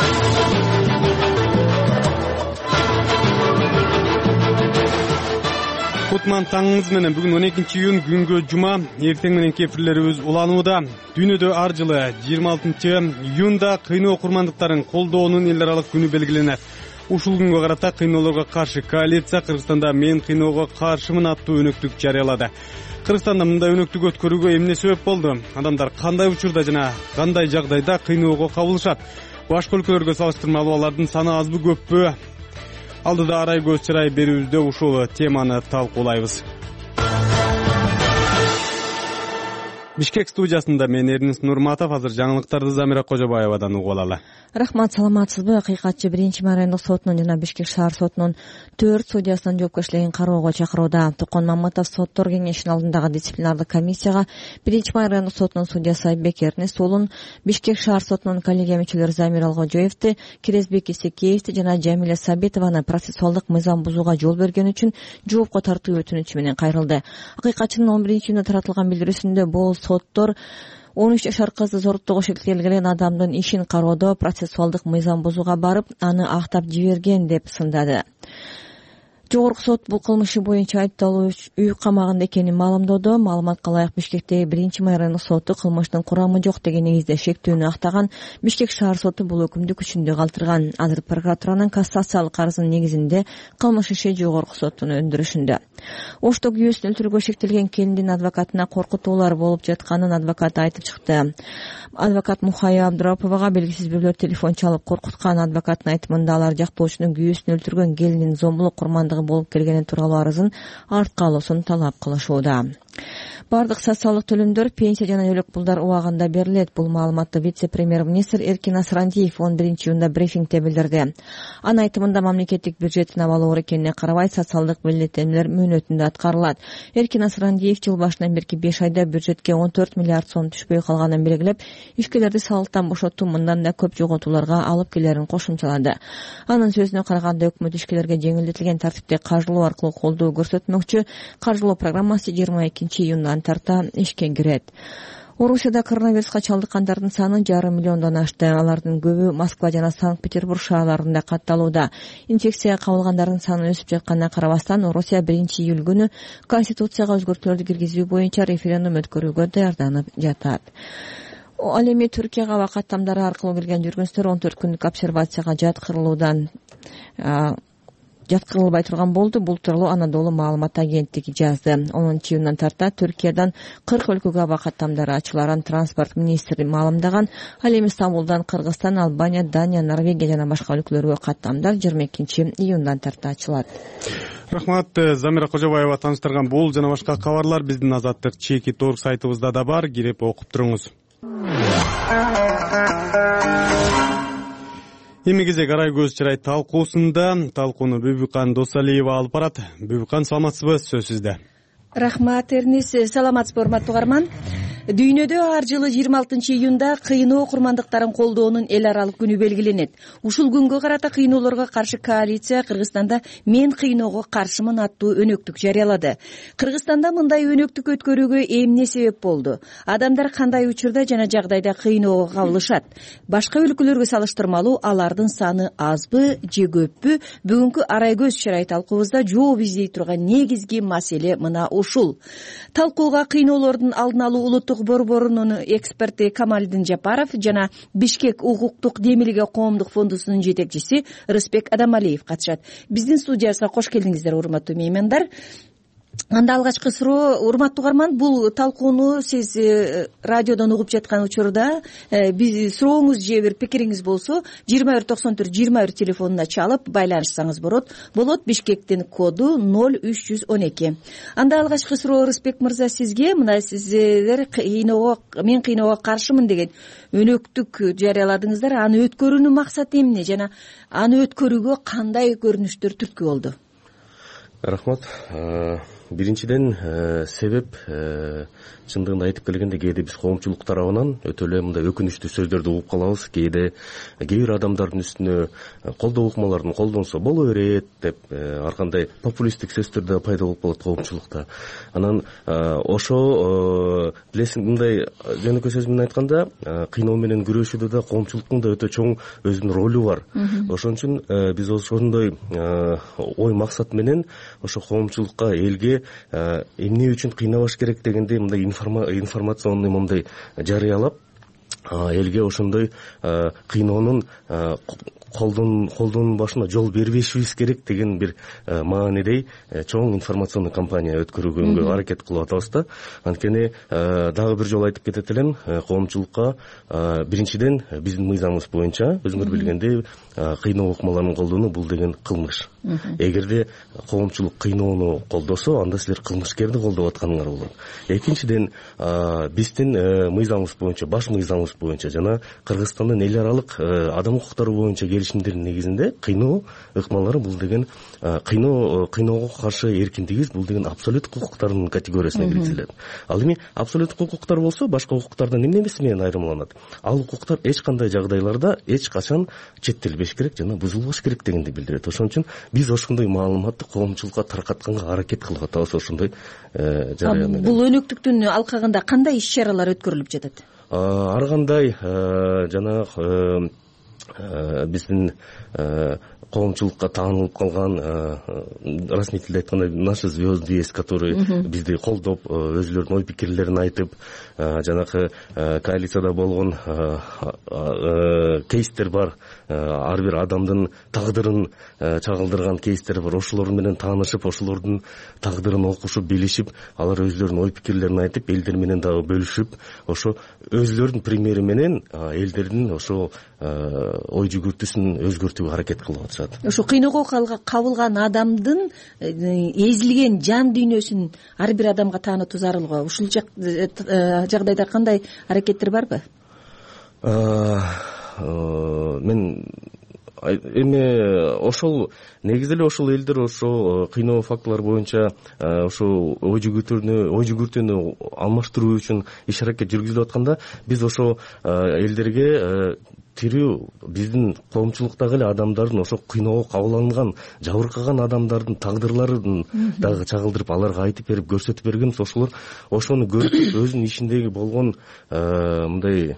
Кутман таңыңыз менен. Бүгүн 12 июнь күнгө жума. Эртең менен кефирлерибиз уланууда. Дүйнөдө ар жылы 26 июнда кыйноо курмандыктарын колдоонун эл аралык күнү белгиленет. Ушул күнгө карата кыйноолорго каршы коалиция Кыргызстанда "Мен кыйноого каршымын" аттуу өнөктүк жарыялады. Кыргызстанда мындай өнөктүк өткөрүүгө эмне себеп болду? Адамдар кандай учурда жана кандай жагдайда кыйноого кабылышат? Башка өлкөлөргө салыштырмалуу алардын саны азбы көппү? Алдыда арай көз чырай берүүбүздө ушул теманы талкуулайбыз. Бишкек студиясында мен Эрнис Нурматов, азыр жаңылыктарды Замира Кожобаевадан угуп алалы. Рахмат, саламатсызбы? Акыйкатчы 1-майрандык сотунун жана Бишкек шаар сотунун 4 судьясынан жоопкерчилигин кароого чакырууда. Токон Маматов соттор кеңешинин алдындагы дисциплинардык комиссияга 1-майрандык сотунун судьясы Айбек Эрнисулун, Бишкек шаар сотунун коллегия мүчөлөрү Замир Алгожоевди, Кирезбек Исекеевди жана Жамиля Сабитованы процессуалдык мыйзам бузууга жол берген үчүн жоопко тартуу өтүнүчү менен кайрылды. Акыйкатчынын 11-июнда таратылган билдирүүсүндө бул соттор 13 жашар кызды зоруктоого шектелген адамдын ишин кароодо процессуалдык мыйзам бузууга барып, аны актап жиберген деп сындады. Жогорку сот бул кылмышы боюнча айыпталуу үй камагында экенин маалымдоодо. Маалыматка ылайык Бишкектеги 1-майрандык соту кылмыштын курамы жок деген негизде шектүүнү актаган. Бишкек шаар соту бул өкүмдү күчүндө калтырган. Азыр прокуратуранын кассациялык арызынын негизинде кылмыш иши жогорку соттун өндүрүшүндө. Ошто күйөөсүн өлтүрүүгө шектелген келиндин адвокатына коркутуулар болуп жатканын адвокаты айтып чыкты. Адвокат Мухая Абдураповага белгисиз бирөөлөр телефон чалып коркуткан. Адвокаттын айтымында алар жактоочунун күйөөсүн өлтүргөн келиндин зомбулук курмандыгы болуп келгени тууралуу арызын артка алуусун талап кылышууда. Бардык социалдык төлөмдөр, пенсия жана өлөк пулдар убагында берилет. Бул маалыматты вице-премьер-министр Эркин Асрандиев 11-июнда брифингде билдирди. Анын айтымында мамлекеттик бюджеттин абалы оор экенине карабай социалдык белгилетмелер мөөнөтүндө аткарылат. Эркин Асрандиев жыл башынан берки 5 айда бюджетке 14 миллиард сом түшпөй калганын белгилеп, ишкерлерди салыктан бошотуу мындан да көп жоготууларга алып келерин кошумчалады. Анын сөзүнө караганда өкмөт ишкерлерге жеңилдетилген тартипте каржылоо аркылуу колдоо көрсөтмөкчү. Каржылоо программасы 22-июндан тарта ишке кирет. Орусияда коронавируска чалдыккандардын саны 1,5 миллиондон ашты. Алардын көбү Москва жана Санкт-Петербург шаарларында катталууда. Инфекцияга кабылгандардын саны өсүп жатканына карабастан, Орусия 1-июль күнү Конституцияга өзгөртүүлөрдү киргизүү боюнча референдум өткөрүүгө даярданып жатат. Ал эми Түркияга аба каттамдары аркылуу келген жүргүнчүлөр 14 күндүк обсервацияга жаткырылбай турган болду. Бул тууралуу Анадолу маалымат агенттиги жазды. 10-июндан тарта Түркиядан 40 өлкөгө аба каттамдары ачыларын транспорт министри маалымдаган. Ал эми Стамбулдан Кыргызстан, Албания, Дания, Норвегия жана башка өлкөлөргө каттамдар 22-июндан тарта ачылат. Рахмат, Замира Кожобаева тааныштырган бул жана башка кабарлар биздин Азаттык чеки торг сайтыбызда да бар. Кирип окуп туруңуз. Эми кезек арай көз чырай талкуусунда. Талкууну Бүбүкан Досалиева алып барат. Бүбүкан, саламатсызбы? Сөз сизде. Рахмат, Эрнис. Саламатсызбы, урматтуу угарман? Дүйнөдө ар жылы 26-июнда кыйноо курмандыктарын колдоонун эл аралык күнү белгиленет. Ушул күнгө карата кыйноолорго каршы коалиция Кыргызстанда "Мен кыйноого каршымын" аттуу өнөктүк жарыялады. Кыргызстанда мындай өнөктүк өткөрүүгө эмне себеп болду? Адамдар кандай учурда жана жагдайда кыйноого кабылышат? Башка өлкөлөргө салыштырмалуу алардын саны азбы же көппү? Бүгүнкү арай көз чырай талкуубузда жооп издей турган негизги маселе мына ушул. Талкууга кыйноолордун алдын алуу улуттук борборунун эксперти Камалидин Жапаров жана Бишкек укуктук демилге коомдук фондусунун жетекчиси Рыспек Адамалиев катышат. Биздин студияга кош келдиңиздер, урматтуу меймандар. Анда алгачкы суроо, урматтуу угарман, бул талкууну сиз радиодон угуп жаткан учурда биз сурооңуз же бир пикириңиз болсо 2194-21 телефонуна чалып байланышсаңыз болот. Бишкектин коду 0312. Анда алгачкы суроо, Рыспек мырза, сизге. Мына сиздер "Мен кыйноого каршымын" деген өнөктүк жарыяладыңыздар. Аны өткөрүүнүн максаты эмне жана аны өткөрүүгө кандай көрүнүштөр түрткү болду? Рахмат. биринчиден себеп чындыгында айтып келгенде кээде биз коомчулук тарабынан өтө эле мындай өкүнүчтүү сөздөрдү угуп калабыз. Кээ бир адамдардын үстүнө колдоо ыкмаларын колдонсо боло берет деп ар кандай популисттик сөздөр да пайда болуп калат коомчулукта. Анан ошо билесиң, мындай жөнөкөй сөз менен айтканда кыйноо менен күрөшүүдө да коомчулуктун да өтө чоң өзүнүн ролу бар. Ошон үчүн биз ошондой ой максат менен ошо коомчулукка, элге эмне үчүн кыйнабаш керек дегенде мындай информационный мындай жарыялап, элге ошондой кыйноонун колдонбашына жол бербешибиз керек деген бир маанидей чоң информационный кампания өткөргөнгө аракет кылып атабыз да. Анткени дагы бир жолу айтып кетет элем, коомчулукка биринчиден биздин мыйзамыбыз боюнча өзүңөр билгендей кыйноо ыкмаларын колдонуу бул деген кылмыш. Эгерде коомчулук кыйноону колдосо, анда силер кылмышкерди колдоп атканыңар болот. Экинчиден, биздин мыйзамыбыз боюнча, баш мыйзамыбыз боюнча жана Кыргызстандын эл аралык адам укуктары боюнча келишимдердин негизинде кыйноо ыкмалары бул деген кыйноого каршы эркиндигибиз бул деген абсолюттук укуктардын категориясына киргизилет. Ал эми абсолюттук укуктар болсо, башка укуктардан эмнеси менен айырмаланат? Ал укуктар эч кандай жагдайларда эч качан четтелбеш керек жана бузулбаш керек дегенди билдирет. Ошон үчүн биз ошондой маалыматты коомчулукка таркатканга аракет кылып атабыз. Ошондой жарыя менен. Бул өнөктүктүн алкагында кандай иш-чаралар өткөрүлүп жатат? Ар кандай жанагы биздин коомчулукка таанылып калган, расмий тилде айтканда, наши звезды есть, которые бизди колдоп, өзүлөрүнүн ой пикирлерин айтып, жанагы коалицияда болгон кейстер бар, ар бир адамдын тагдырын чагылдырган кейстер бар. Ошолор менен таанышып, ошолордун тагдырын окушуп, билишип, алар өзүлөрүнүн ой пикирлерин айтып, элдер менен дагы бөлүшүп, ошо өзүлөрүнүн примери менен элдердин ошо ой жүгүртүүсүн өзгөртүүгө аракет кылып атышат. Ошо кыйноого кабылган адамдын эзилген жан дүйнөсүн ар бир адамга таанытуу зарыл го. Ушул жагдайда кандай аракеттер барбы? Мен эми ошол негизи эле ошол элдер ошо кыйноо фактылар боюнча ошо ой жүгүртүүнү алмаштыруу үчүн иш аракет жүргүзүлүп атканда, биз ошо элдерге тирүү биздин коомчулуктагы эле адамдардын ошо кыйноого кабылган, жабыркаган адамдардын тагдырларын дагы чагылдырып, аларга айтып берип, көрсөтүп бергенбиз. Ошолор ошону көрүп, өзүнүн ичиндеги болгон мындай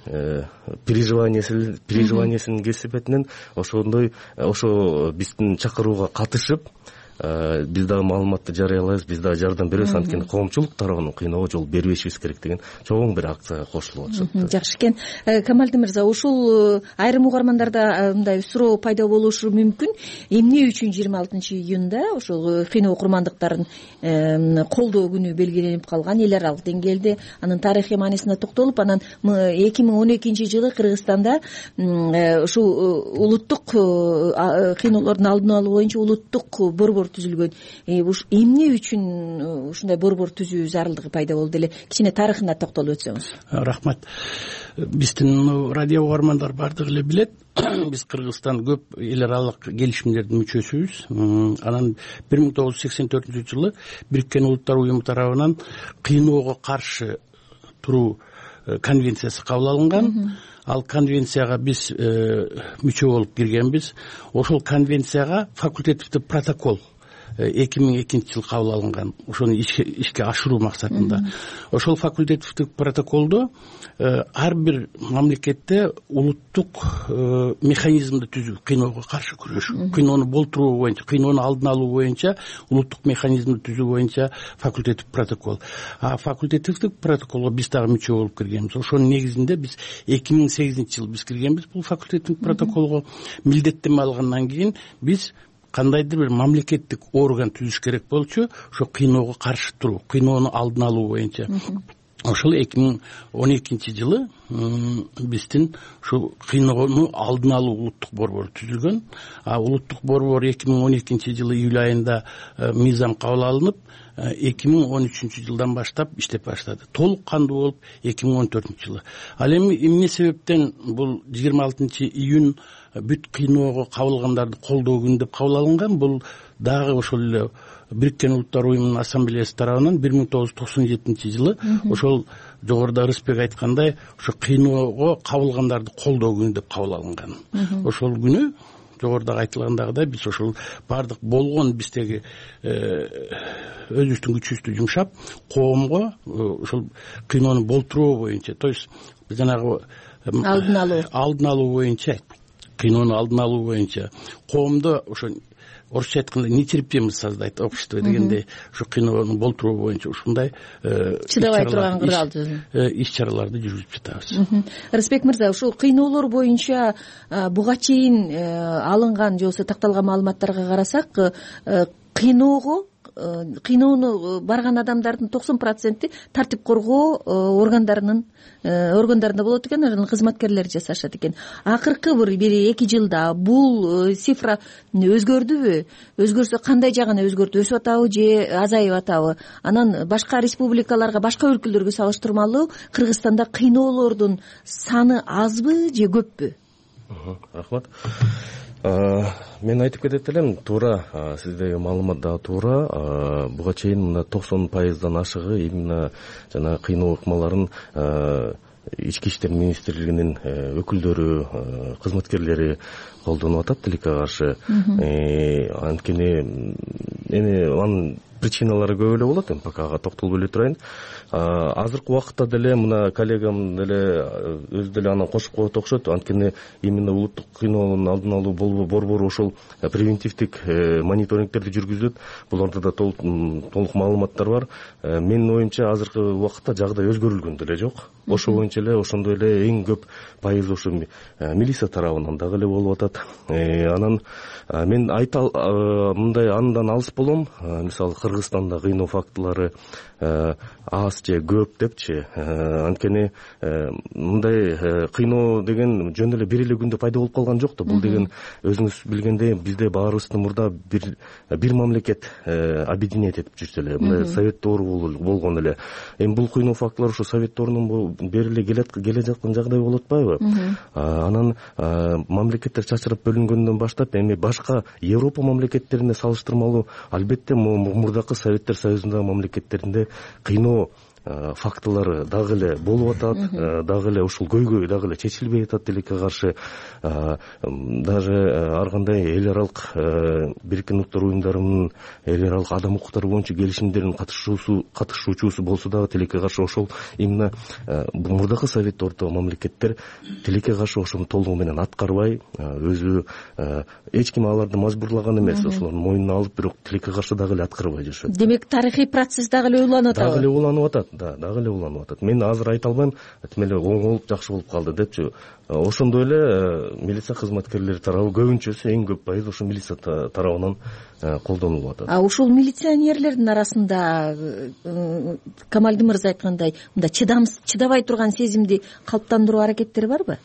переживаниясынын кесепетинен ошондой биздин чакырууга катышып, биз дагы маалыматты жарыялайбыз, биз дагы жардам беребиз. Анткени коомчулук тарабынан кыйноого жол бербешибиз керек деген чоң бир акцияга кошулуп атышат. Жакшы экен. Камалдин мырза, ушул айрым угармандарда мындай суроо пайда болушу мүмкүн. Эмне үчүн 26-июнда ошол кыйноо курмандыктарын колдоо күнү белгиленип калган эл аралык деңгээлде, анын тарыхый маанисине токтолуп, анан 2012-жылы Кыргызстанда ушул улуттук кыйноолордун алдын алуу боюнча улуттук борбор түзүлгөн. Эмне үчүн ушундай борбор түзүү зарылдыгы пайда болду эле? Кичине тарыхына токтолуп өтсөңүз. Рахмат. Биздин радио угармандар бардыгы эле билет. Биз Кыргызстан көп эл аралык келишимдердин мүчөсүбүз. Анан 1984-жылы Бириккен Улуттар уюму тарабынан кыйноого каршы туруу конвенциясы кабыл алынган. Ал конвенцияга биз мүчө болуп киргенбиз. Ошол конвенцияга факультативдүү протокол 2002-жылы кабыл алынган. Ошону ишке ашыруу максатында. Ошол факультативдүү протоколдо ар бир мамлекетте улуттук механизмди түзүү, кыйноого каршы күрөшүү, кыйноону болтуруу боюнча, кыйноону алдын алуу боюнча улуттук механизмди түзүү боюнча факультативдүү протокол. Факультативдүү протоколго биз дагы мүчө болуп киргенбиз. Ошонун негизинде биз 2008-жылы биз киргенбиз бул факультативдүү протоколго. Милдеттенме алгандан кийин биз кандайдыр бир мамлекеттик орган түзүш керек болчу, ошо кыйноого каршы туруу, кыйноону алдын алуу боюнча. Ошол 2012-жылы биздин ушу кыйноону алдын алуу улуттук борбору түзүлгөн. Улуттук борбор 2012-жылы июль айында мыйзам кабыл алынып, 2013-жылдан баштап иштеп баштады. Толук кандуу болуп 2014-жылы. Ал эми эмне себептен бул 26-июнь бүт кыйноого кабылгандарды колдоо күнү деп кабыл алынган? Бул дагы ошол эле Бириккен Улуттар уюмунун ассамблеясы тарабынан 1997 ошол жогоруда Рыспек айткандай ошо кыйноого кабылгандарды колдоо күнү деп кабыл алынган. Ошол күнү жогоруда айтылгандагыдай биз ошол баардык болгон биздеги өзүбүздүн күчүбүздү жумшап коомго ошол кыйноону болтуруу боюнча, то есть жанагы алдын алуу боюнча, кыйноону алдын алуу боюнча коомдо ошо орусча айтканда нетерпимость создать общество дегендей ушу кыйноону болтуруу боюнча ушундай чыдабай турган кырдаалды иш чараларды жүргүзүп жатабыз. Рыспек мырза, ушул кыйноолор боюнча буга чейин алынган же болбосо такталган маалыматтарга карасак, кыйноону барган адамдардын 90% тартип коргоо органдарында болот экен, анан кызматкерлер жасашат экен. Акыркы бир 2 жылда бул цифра өзгөрдүбү? Өзгөрсө кандай жагына өзгөрдү? Өсүп атабы же азайып атабы? Анан башка республикаларга, башка өлкөлөргө салыштырмалуу Кыргызстанда кыйноолордун саны азбы же көппү? Рахмат. Мен айтып кетет элем, туура, сиздеги маалымат да туура. Буга чейин мына 90%дан ашыгы именно жана кыйноо ыкмаларын ички иштер министрлигинин өкүлдөрү, кызматкерлери колдонуп атат тилекке каршы. Анткени эми анын причиналары көп эле болот, пока ага токтолбой эле турайын. Азыркы убакытта деле мына коллегам деле өзү деле анан кошуп коет окшойт. Анткени именно улуттук кыйноонун алдын алуу борбору ошол превентивдик мониторингтерди жүргүзөт. Буларда да толук маалыматтар бар. Менин оюмча азыркы убакытта жагдай өзгөрүлгөн деле жок. Ошо боюнча эле ошондой эле эң көп пайыз ошо милиция тарабынан дагы эле болуп атат. Анан мен мындай андан алыс болом. Мисалы Кыргызстанда кыйноо фактылары аз же көп депчи. Анткени мындай кыйноо деген жөн эле бир эле күндө пайда болуп калган жок да. Бул деген өзүңүз билгендей бизде баарыбыздын мурда бир мамлекет объединять этип жүрсө эле, мындай совет доору болгон эле. Эми бул кыйноо фактылар ошо совет доорунун бери эле келе жаткан жагдай болуп атпайбы? Анан мамлекеттер чачырап бөлүнгөндөн баштап эми башка Европа мамлекеттерине салыштырмалуу албетте мурдакы Советтер Союзундагы мамлекеттеринде кыйноо фактылары дагы эле болуп атат, дагы эле ушул көйгөй дагы эле чечилбей атат тилекке каршы. Даже ар кандай эл аралык Бириккен Улуттар уюмдарынын эл аралык адам укуктары боюнча келишимдердин катышуучусу болсо дагы тилекке каршы ошол именно мурдакы совет орто мамлекеттер тилекке каршы ошону толугу менен аткарбай, өзү эч ким аларды мажбурлаган эмес, ошолордун мойнуна алып, бирок тилекке каршы дагы эле аткарбай жүрүшөт. Демек тарыхый процесс дагы эле уланып атабы? Дагы эле уланып атат. Дагы эле уланып атат. Мен азыр айта албайм, тим эле оңолуп жакшы болуп калды депчи. Ошондой эле милиция кызматкерлери тарабы көбүнчөсү, эң көп пайыз ошо милиция тарабынан колдонулуп атат. Ушул милиционерлердин арасында Камалдин мырза айткандай, мында чыдабай турган сезимди калыптандыруу аракеттери барбы?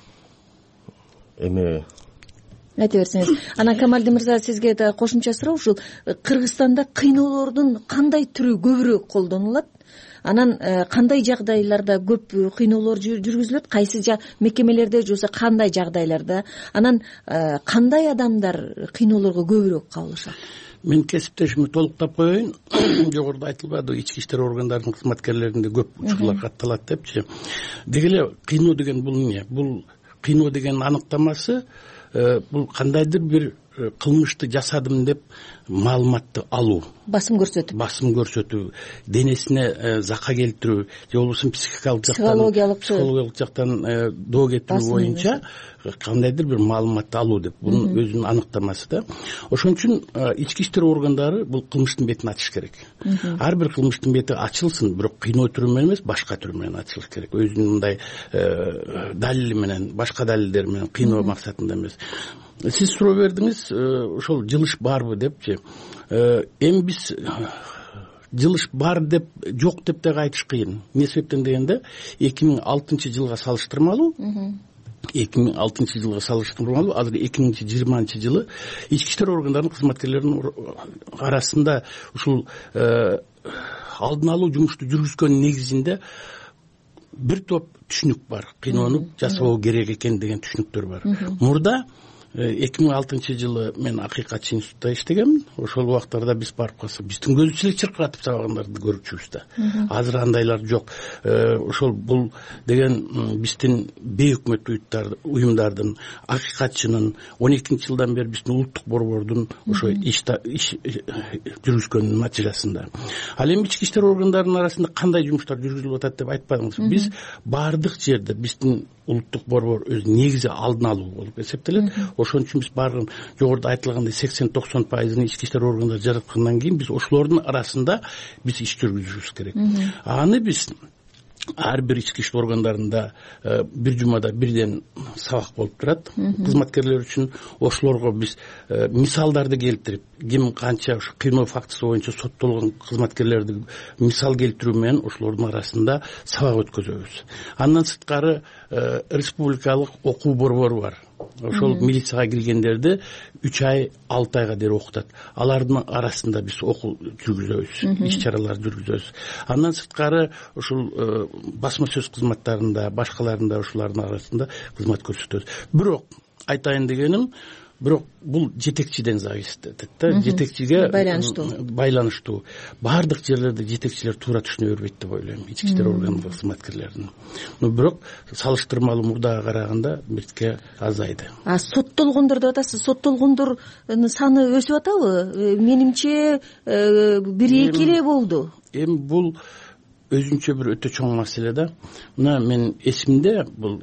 Эми айта берсеңиз. Анан Камалдин мырза, сизге да кошумча суроо, ушул Кыргызстанда кыйноолордун кандай түрү көбүрөөк колдонулат? Анан кандай жагдайларда көп кыйноолор жүргүзүлөт? Кайсы мекемелерде же болбосо кандай жагдайларда? Анан кандай адамдар кыйноолорго көбүрөөк кабылышат? Мен кесиптешимди толуктап коеюн. Жогоруда айтылбады, ички иштер органдарынын кызматкерлеринде көп учурлар катталат депчи. Деги эле кыйноо деген бул эмне? Бул кыйноо деген аныктамасы бул кандайдыр бир кылмышты жасадым деп маалыматты алуу, басым көрсөтүү, денесине зака келтирүү же болбосо психологиялык жактан доо кетирүү боюнча кандайдыр бир маалыматты алуу деп, бунун өзүнүн аныктамасы да. Ошон үчүн ички иштер органдары бул кылмыштын бетин ачыш керек. Ар бир кылмыштын бети ачылсын, бирок кыйноо түрү менен эмес, башка түрү менен ачылыш керек. Өзүнүн мындай далили менен, башка далилдер менен, кыйноо максатында эмес. Сиз суроо бердиңиз, ошол жылыш барбы депчи. Эми биз жылыш бар деп, жок деп да айтыш кыйын. Эмне себептен дегенде 2006 жылга салыштырмалуу, 2006 жылга салыштырмалуу, азыр 2020 жылы ички иштер органдарынын кызматкерлеринин арасында ушул алдын алуу жумушту жүргүзгөн негизинде бир топ түшүнүк бар. Кыйноону жасабоо керек экен деген түшүнүктөр бар. Мурда 2006-жылы мен Акыйкатчы институтта иштегемин. Ошол убактарда биз барып калсак биздин көзүбүз эле чыркыратып сабагандарды көрчүбүз да. Азыр андайлар жок. Ошол бул деген биздин бейөкмөт уюмдардын, Акыйкатчынын 12-жылдан бери биздин улуттук борбордун ошо иш жүргүзгөнүнүн натыйжасында. Ал эми ички иштер органдарынын арасында кандай жумуштар жүргүзүлүп атат деп айтпадыңыз. Биз баардык жерде биздин улуттук борбор өз негизи алдын алуу болуп эсептелет. Ошон үчүн биз баарын жогоруда айтылгандай 80-90% ички иштер органдары жараткандан кийин биз ошолордун арасында биз иш жүргүзүшүбүз керек. Аны биз ар бир ички иштер органдарында бир жумада бирден сабак болуп турат кызматкерлер үчүн. Ошолорго биз мисалдарды келтирип, ким канча ушу кыйноо фактысы боюнча соттолгон кызматкерлерди мисал келтирүү менен ошолордун арасында сабак өткөзөбүз. Андан сырткары республикалык окуу борбору бар. Ошол милицияга киргендерди 3 ай 6 айга дейин окутат. Алардын арасында биз окуу жүргүзөбүз, иш чаралар жүргүзөбүз. Андан сырткары ушул басма сөз кызматтарында, башкаларында ошолардын арасында кызмат көрсөтөбүз. Бирок айтайын дегеним, бирок бул жетекчиден зависит этет да. Жетекчиге байланыштуу. Баардык жерлерде жетекчилер туура түшүнө бербейт деп ойлойм, ички иштер органы кызматкерлеринин. Бирок салыштырмалуу мурдага караганда биртке азайды. Соттолгондор деп атасыз. Соттолгондордун саны өсүп атабы? Менимче 1-2 эле болду. Эми бул өзүнчө бир өтө чоң маселе да. Мына мен эсимде бул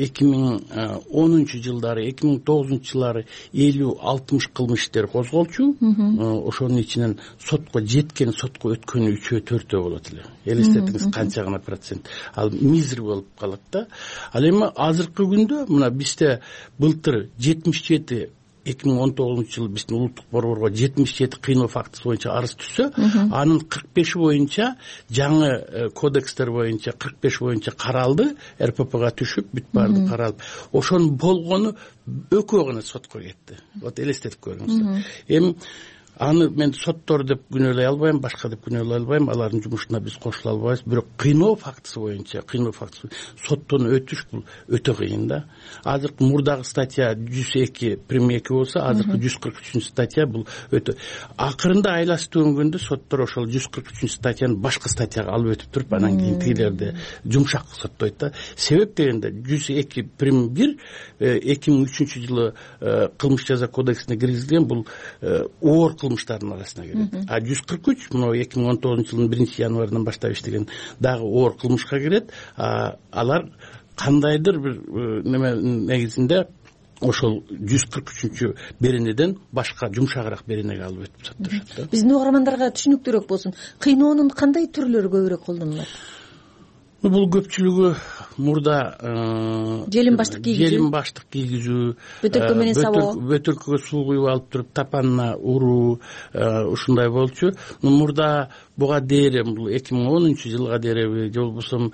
2010-жылдары, 2009-жылдары 50-60 кылмыш иштер козголчу. Ошонун ичинен сотко жеткен, сотко өткөнү 3-4 болот эле. Элестетиңиз канча гана процент. Ал мизер болуп калат да. Ал эми азыркы күндө мына бизде былтыр 77 2019-жылы биздин улуттук борборго 77 кыйноо фактысы боюнча арыз түшсө, анын 45 боюнча жаңы кодекстер боюнча 45 боюнча каралды, РППга түшүп, бүт баарды каралып. Ошонун болгону экөө гана сотко кетти. Вот элестетип көрүңүздөр. Эми аны мен соттор деп күнөөлөй албайм, башка деп күнөөлөй албайм, алардын жумушуна биз кошула албайбыз. Бирок кыйноо фактысы боюнча, соттон өтүш бул өтө кыйын да. Азыркы мурдагы статья 102/2 болсо, азыркы 143 статья бул өтө. Акырында айласы төнгөндө соттор ошол 143 статьяны башка статьяга алып өтүп туруп, анан кийин тигилерди жумшак соттойт да. Себеп дегенде 102/1 2003-жылы кылмыш жаза кодексине киргизилген бул оор кылмыштардын арасына кирет. А 143 мына 2019-жылдын 1-январынан баштап иштеген дагы оор кылмышка кирет. Алар кандайдыр бир негизинде ошол 143 беренеден башка жумшагыраак беренеге алып өтүп сатташат. Биздин угармандарга түшүнүктүүрөөк болсун. Кыйноонун кандай түрлөрү көбүрөөк колдонулат? Бул көпчүлүгү мурда желим баштык кийгизүү, бөтөлкө менен сабоо, бөтөлкөгө суу куюп алып туруп тапанына уруу, ушундай болчу. Мурда буга дейре бул 2010-жылга дейреби же болбосо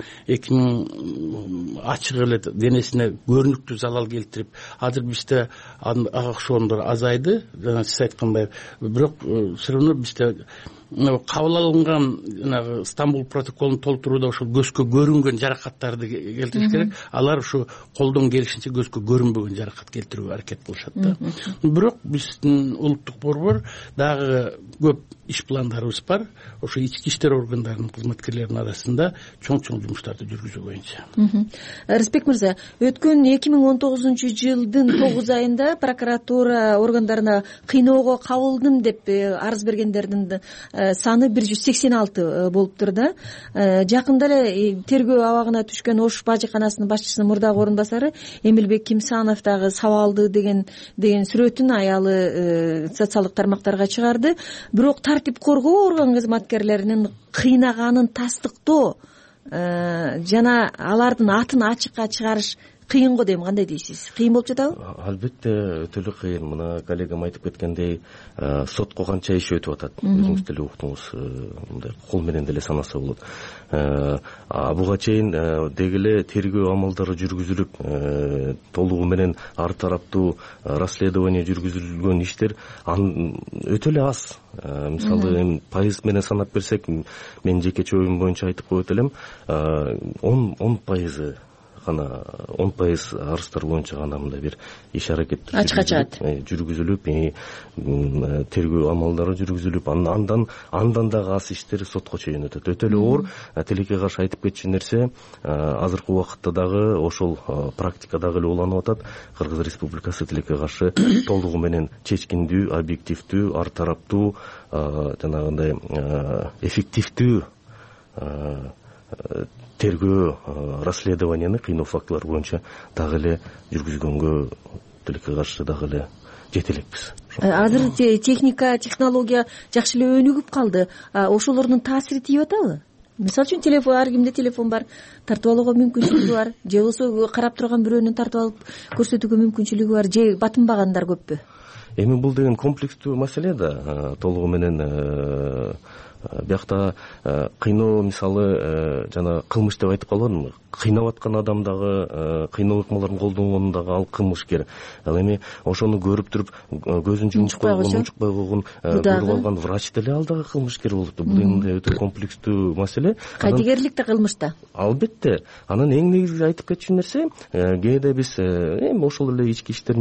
2000 ачык эле денесине көрүнүктүү залал келтирип, азыр бизде ага окшогондор азайды, жана сиз айткандай. Бирок все равно бизде кабыл алынган Стамбул протоколун толтурууда ошол көзгө көрүнгөн жаракаттарды келтириш керек. Алар ушу колдон келишинче көзгө көрүнбөгөн жаракат келтирүүгө аракет кылышат да. Бирок биздин улуттук борбор дагы көп иш пландарыбыз бар. Ошо ички иштер органдарынын кызматкерлеринин арасында чоң жумуштарды жүргүзүү боюнча. Рыспек мырза, өткөн 2019-жылдын 9 айында прокуратура органдарына кыйноого кабылдым деп арыз бергендердин саны 186 болуптур да. Жакында эле тергөө абагына түшкөн Ош бажыканасынын башчысынын мурдагы орун басары Эмилбек Кимсанов дагы сабалды деген сүрөтүн аялы социалдык тармактарга чыгарды. Бирок тартип коргоо орган кызматкерлеринин кыйнаганын тастыктоо жана алардын атын ачыкка чыгарыш кыйын го дейм. Кандай дейсиз? Кыйын болуп жатабы? Албетте өтө эле кыйын. Мына коллегам айтып кеткендей, сотко канча иш өтүп атат. Өзүңүз деле уктуңуз, мындай кол менен деле санаса болот. Буга чейин деги эле тергөө амалдары жүргүзүлүп, толугу менен ар тараптуу расследование жүргүзүлгөн иштер өтө эле аз. Мисалы, пайыз менен санап берсек, мен жекече оюм боюнча айтып коет элем, 10% гана 10% арыздар боюнча гана мындай бир иш аракеттер ачыкка чыгат, жүргүзүлүп, тергөө амалдары жүргүзүлүп, андан дагы аз иштер сотко чейин өтөт. Өтө эле оор. Тилекке каршы айтып кетчү нерсе, азыркы убакытта дагы ошол практика дагы эле уланып атат. Кыргыз Республикасы тилекке каршы толугу менен чечкиндүү, объективдүү, ар тараптуу, жанагындай эффективдүү тергөө расследованияны кыйноо фактылар боюнча дагы эле жүргүзгөнгө тилекке каршы дагы эле жетелекпиз. Азыр техника, технология жакшы эле өнүгүп калды. Ошолордун таасири тийип атабы? Мисалы үчүн телефон, ар кимде телефон бар, тартып алууга мүмкүнчүлүгү бар, же болбосо карап турган бирөөнүн тартып алып көрсөтүүгө мүмкүнчүлүгү бар, же батынбагандар көппү? Эми бул деген комплекстүү маселе да, толугу менен биякта кыйноо, мисалы жана кылмыш деп айтып калбадымбы? Кыйнап аткан адам дагы, кыйноо ыкмаларын колдонгон дагы ал кылмышкер. Ал эми ошону көрүп туруп көзүн жумуп койгон, унчукпай койгон, көрүп алган врач деле ал дагы кылмышкер болупту. Бул эми өтө комплекстүү маселе. Кайдыгерлик да кылмышта. Албетте. Анан эң негизги айтып кетчү нерсе, кээде биз эми ошол эле ички иштер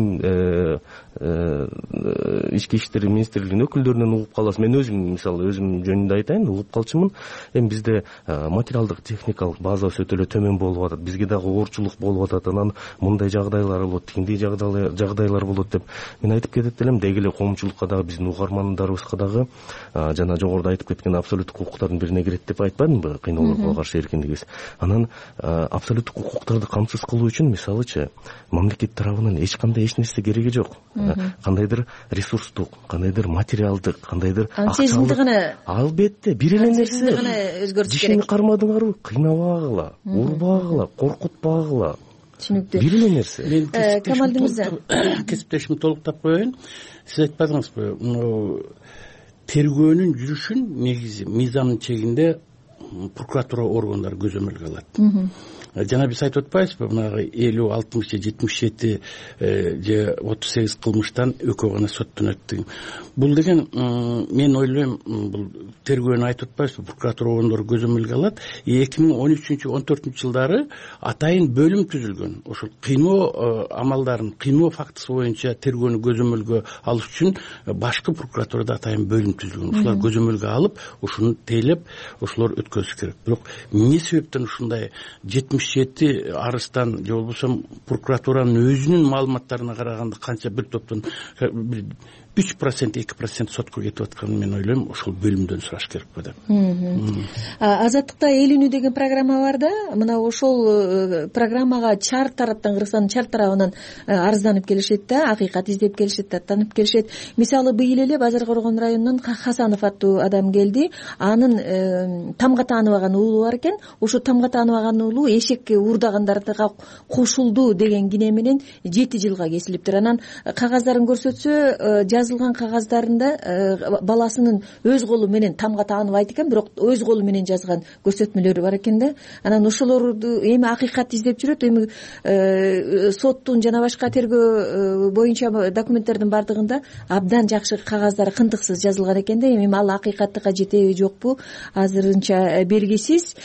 министрлигинин өкүлдөрүнөн угуп калабыз. Мен өзүм, мисалы, өзүм жөнүндө айтайын, угуп калчумун. Эми бизде материалдык, техникалык базабыз өтө эле төмөн болуп атат. Бизге дагы оорчулук болуп атат. Анан мындай жагдайлар болот, тиндей жагдайлар болот деп мен айтып кетет элем. Деги эле коомчулукка дагы, биздин угармандарыбызга дагы жана жогоруда айтып кеткен абсолюттук укуктардын бирине кирет деп айтпадымбы? Кыйноолорго каршы эркиндигибиз. Анан абсолюттук укуктарды камсыз кылуу үчүн, мисалычы, мамлекет тарабынан эч нерсе кереги жок. Кандайдыр ресурстук, кандайдыр материалдык, кандайдыр акчалык, албетте бир эле нерсе. Дишини кармадыңарбы? Кыйнабагыла, урбагыла, коркутпагыла. Түшүнүктүү. Бир эле нерсе. Камалды мырза, кесиптешимди толуктап коеюн. Сиз айтпадыңызбы, тергөөнүн жүрүшүн негизи мыйзамдын чегинде прокуратура органдары көзөмөлгө алат. Жана биз айтып атпайбызбы, мынагы 50, 60 же 77 же 38 кылмыштан экөө гана соттон өттү. Бул деген, мен ойлойм, бул тергөөнү айтып атпайбызбы, прокуратура органдары көзөмөлгө алат. 2013-14 жылдары атайын бөлүм түзүлгөн. Ошол кыйноо амалдарын, кыйноо фактысы боюнча тергөөнү көзөмөлгө алыш үчүн башкы прокуратурада атайын бөлүм түзүлгөн. Ушулар көзөмөлгө алып, ушуну тейлеп, ошолор өткөзүш керек. Бирок эмне себептен ушундай 77 арыздан же болбосо прокуратуранын өзүнүн маалыматтарына караганда канча бир топтон 3%, 2% сотко кетип атканын мен ойлойм, ошол бөлүмдөн сураш керек го деп. Азаттыкта эл үнү деген программа бар да, мына ошол программага чарт тараптан, Кыргызстандын чарт тарабынан арызданып келишет да, акыйкат издеп келишет, аттанып келишет. Мисалы быйыл эле Базар Коргон районунан Хасанов аттуу адам келди. Анын тамга тааныбаган уулу бар экен. Ошо тамга тааныбаган уулу эшекке уурдагандарға кошулду деген кине менен 7 жылга кесилиптир. Анан кагаздарын көрсөтсө, жазылган кагаздарында баласынын өз колу менен тамга таанып айт экен, бирок өз колу менен жазган көрсөтмөлөрү бар экен да. Анан ошолорду эми акыйкат издеп жүрөт. Эми соттун жана башка тергөө боюнча документтердин бардыгында абдан жакшы кагаздары кындыксыз жазылган экен да. Эми ал акыйкаттыкка жетеби жокпу азырынча белгисиз.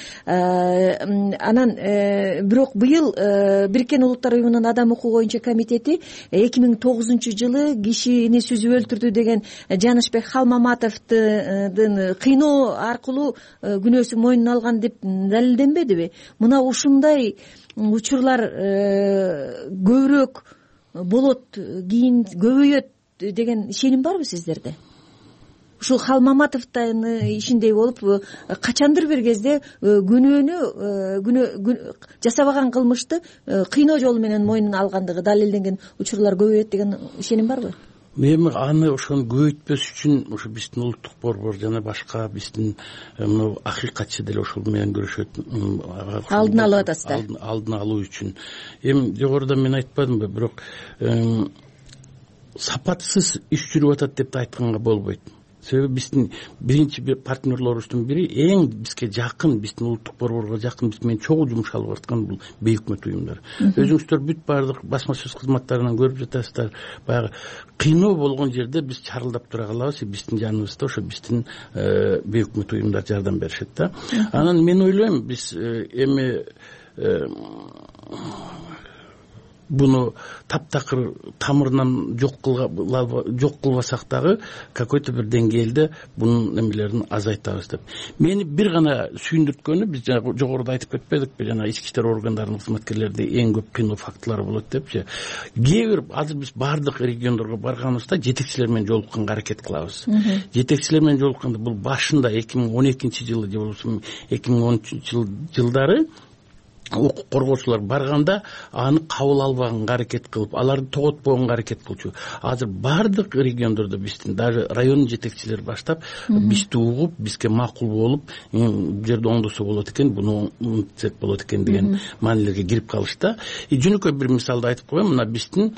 Анан бирок быйыл Бириккен Улуттар Уюмунун Адам укугу боюнча комитети 2009 жылы кишини сүзүп өлтүрдү деген Жанышбек Халмаматовдун кыйноо аркылуу күнөөсүн мойнуна алган деп далилденбедиби? Мына ушундай учурлар көбүрөөк болот, кийин көбөйөт деген ишеним барбы сиздерде? Ушул Халмаматовдун ишиндей болуп, качандыр бир кезде күнөөнү жасабаган кылмышты кыйноо жолу менен мойнуна алгандыгы далилденген учурлар көбөйөт деген ишеним барбы? Эми аны ошону көбөйтпөс үчүн ошо биздин улуттук борбор жана башка биздин акыйкатчы деле ошол менен күрөшөт. Алдын алып атасыздар. Алдын алуу үчүн. Эми жогоруда мен айтпадымбы, бирок сапатсыз иш жүрүп атат деп айтканга болбойт. Себеби биздин биринчи партнерлорубуздун бири, эң бизге жакын, биздин улуттук борборго жакын, биз менен чогуу жумуш алып аткан бул бейөкмөт уюмдар. Өзүңүздөр бүт баардык басма сөз кызматтарынан көрүп жатасыздар. Баягы кыйноо болгон жерде биз чарылдап тура калабыз, биздин жаныбызда ошо биздин бейөкмөт уюмдар жардам беришет да. Анан мен ойлойм, биз эми буну таптакыр тамырынан жок кылбасак дагы какой-то бир деңгээлде бунун немелерин азайтабыз деп. Мени бир гана сүйүндүрткөнү, биз жогоруда айтып кетпедикпи, жана ички иштер органдарынын кызматкерлеринде эң көп кыйноо фактылары болот депчи. Кээ бир азыр биз баардык региондорго барганыбызда жетекчилер менен жолукканга аракет кылабыз. Жетекчилер менен жолукканда бул башында 2012-жылы же болбосо 2013 жылдары укук коргоочулар барганда аны кабыл албаганга аракет кылып, аларды тоготпогонго аракет кылчу. Азыр бардык региондордо биздин даже район жетекчилери баштап бизди угуп, бизге макул болуп, бул жерде оңдосо болот экен, буну унутсак болот экен деген маанилерге кирип калышты. Жөнөкөй бир мисалды айтып коеюн. Мына биздин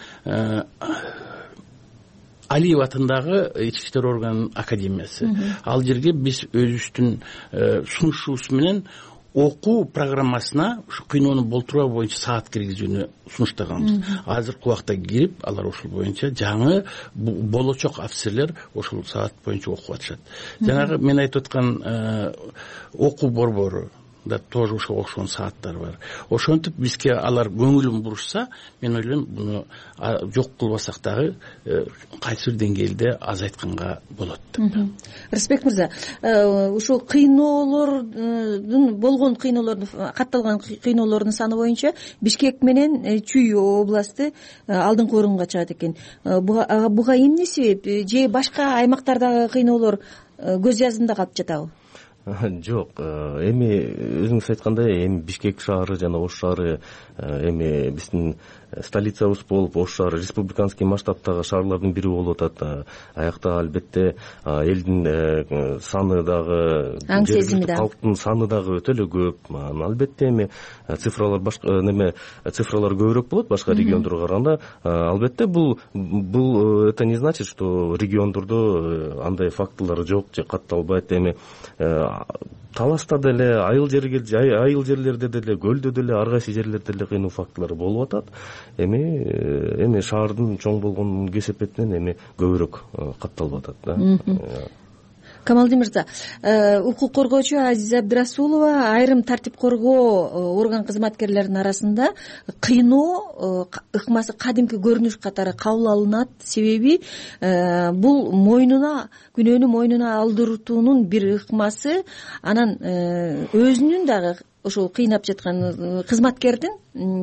Алиев атындагы ички иштер органынын академиясы. Ал жерге биз өзүбүздүн сунушубуз менен окуу программасына ушу кыйноону болтуруу боюнча саат киргизүүнү сунуштаганбыз. Азыркы убакта кирип, алар ошол боюнча жаңы болочок офицерлер ошол саат боюнча окуп атышат. Жанагы мен айтып аткан окуу борбору да тоже ошого окшогон сааттар бар. Ошентип бизге алар көңүлүн бурушса, мен ойлойм буну жок кылбасак дагы кайсы бир деңгээлде азайтканга болот деп. Рысбек мырза, ушул кыйноолордун болгон кыйноолордун катталган кыйноолордун саны боюнча Бишкек менен Чүй областы алдыңкы орунга чыгат экен. Буга эмне себеп? Же башка аймактардагы кыйноолор көз жазында калып жатабы? Жок, эми өзүңүз айткандай, эми Бишкек шаары жана Ош шаары эми биздин столицабыз болуп, Ош шаары республиканский масштабтагы шаарлардын бири болуп атат. Аякта албетте элдин саны дагы, аң сезими дагы, калктын саны дагы өтө эле көп. Албетте эми цифралар башка цифралар көбүрөөк болот башка региондорго караганда. Албетте бул это не значит, что региондордо андай фактылар жок же катталбайт. Эми Таласта деле, айыл жерлерде деле, көлдө деле, ар кайсы жерлерде деле кыйноо фактылары болуп атат. Эми шаардын чоң болгонун кесепетинен эми көбүрөөк катталып атат да. Камалдин мырза, укук коргоочу Азиза Абдырасулова айрым тартип коргоо орган кызматкерлеринин арасында кыйноо ыкмасы кадимки көрүнүш катары кабыл алынат. Себеби бул күнөөнү мойнуна алдыртуунун бир ыкмасы, анан өзүнүн дагы ошол кыйнап жаткан кызматкердин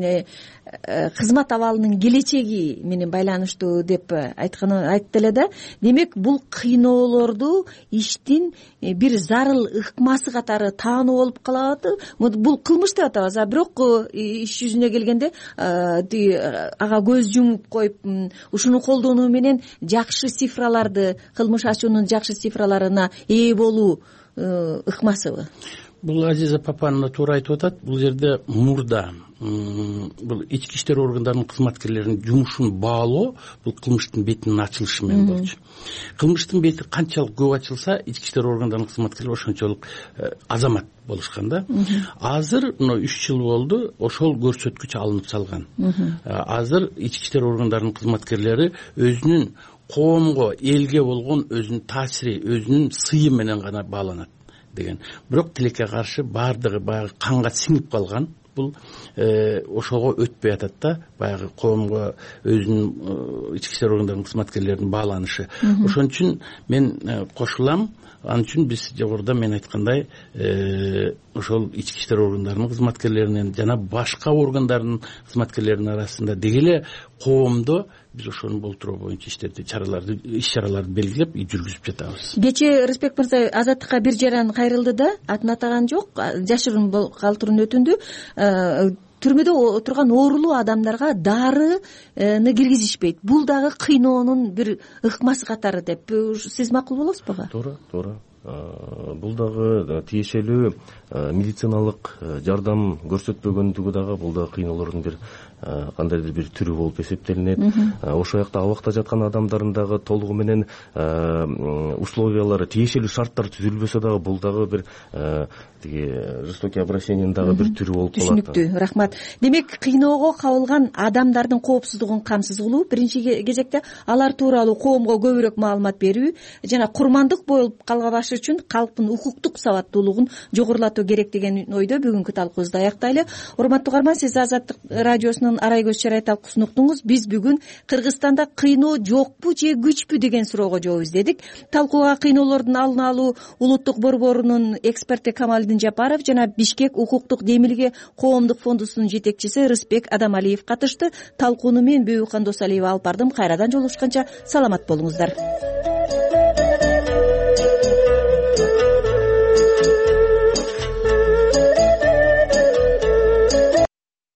кызмат абалынын келечеги менен байланыштуу деп айтты эле да. Демек, бул кыйноолорду иштин бир зарыл ыкмасы катары таануу болуп калат. Бул кылмыш деп атабыз, бирок иш жүзүнө келгенде ага көз жумуп коюп, ушуну колдонуу менен жакшы цифраларды, кылмыш ачуунун жакшы цифраларына ээ болуу ыкмасыбы? Бул Азиза Папанова туура айтып атат. Бул жерде мурда бул ички иштер органдарынын кызматкерлеринин жумушун баалоо бул кылмыштын бетинин ачылышы менен болчу. Кылмыштын бети канчалык көп ачылса, ички иштер органдарынын кызматкерлери ошончолук азамат болушкан да. Азыр 3 жыл болду ошол көрсөткүч алынып салган. Азыр ички иштер органдарынын кызматкерлери өзүнүн коомго, элге болгон өзүнүн таасири, өзүнүн сыйы менен гана бааланат деген. Бирок тилекке каршы баардыгы баягы канга сиңип калган. Бул ошого өтпөй атат да, баягы коомго өзүнүн ички иштер органдарынын кызматкерлеринин бааланышы. Ошон үчүн мен кошулам. Ал үчүн биз жогоруда мен айткандай ошол ички иштер органдарынын кызматкерлеринен жана башка органдардын кызматкерлеринин арасында дегеле коомдо биз ошону болтуруу боюнча иш чараларды белгилеп жүргүзүп жатабыз. Кечээ Рысбек мырза Азаттыкка бир жаран кайрылды да, атын атаган жок, жашырын калтырын өтүндү. Түрмөдө отурган оорулуу адамдарга дарыны киргизишпейт. Бул дагы кыйноонун бир ыкмасы катары деп сиз макул болосузбу? Туура. Бул дагы тиешелүү медициналык жардам көрсөтпөгөндүгү дагы бул да кыйноолордун бир кандайдыр бир түрү болуп эсептелинет. Ошол жакта абакта жаткан адамдардын дагы толугу менен условиялары, тиешелүү шарттар түзүлбөсө дагы бул дагы бир тиги жестокий обращениянын дагы бир түрү болуп калат. Түшүнүктүү, рахмат. Демек, кыйноого кабылган адамдардын коопсуздугун камсыз кылуу, биринчи кезекте алар тууралуу коомго көбүрөөк маалымат берүү жана курмандык болуп калбаш үчүн калктын укуктук сабаттуулугун жогорулатуу керек деген ойдо бүгүнкү талкуубузду аяктайлы. Урматтуу угарман, сиз Азаттык радиосунун Арай көз чарай талкуусун уктуңуз. Биз бүгүн Кыргызстанда кыйноо жокпу же күчпү деген суроого жооп издедик. Талкууга кыйноолордун алдын алуу улуттук борборунун эксперти Камалдин Жапаров жана Бишкек укуктук демилге коомдук фондусунун жетекчиси Рысбек Адамалиев катышты. Талкууну мен Бөбүкан Досалиева алып бардым. Кайрадан жолугушканча саламат болуңуздар.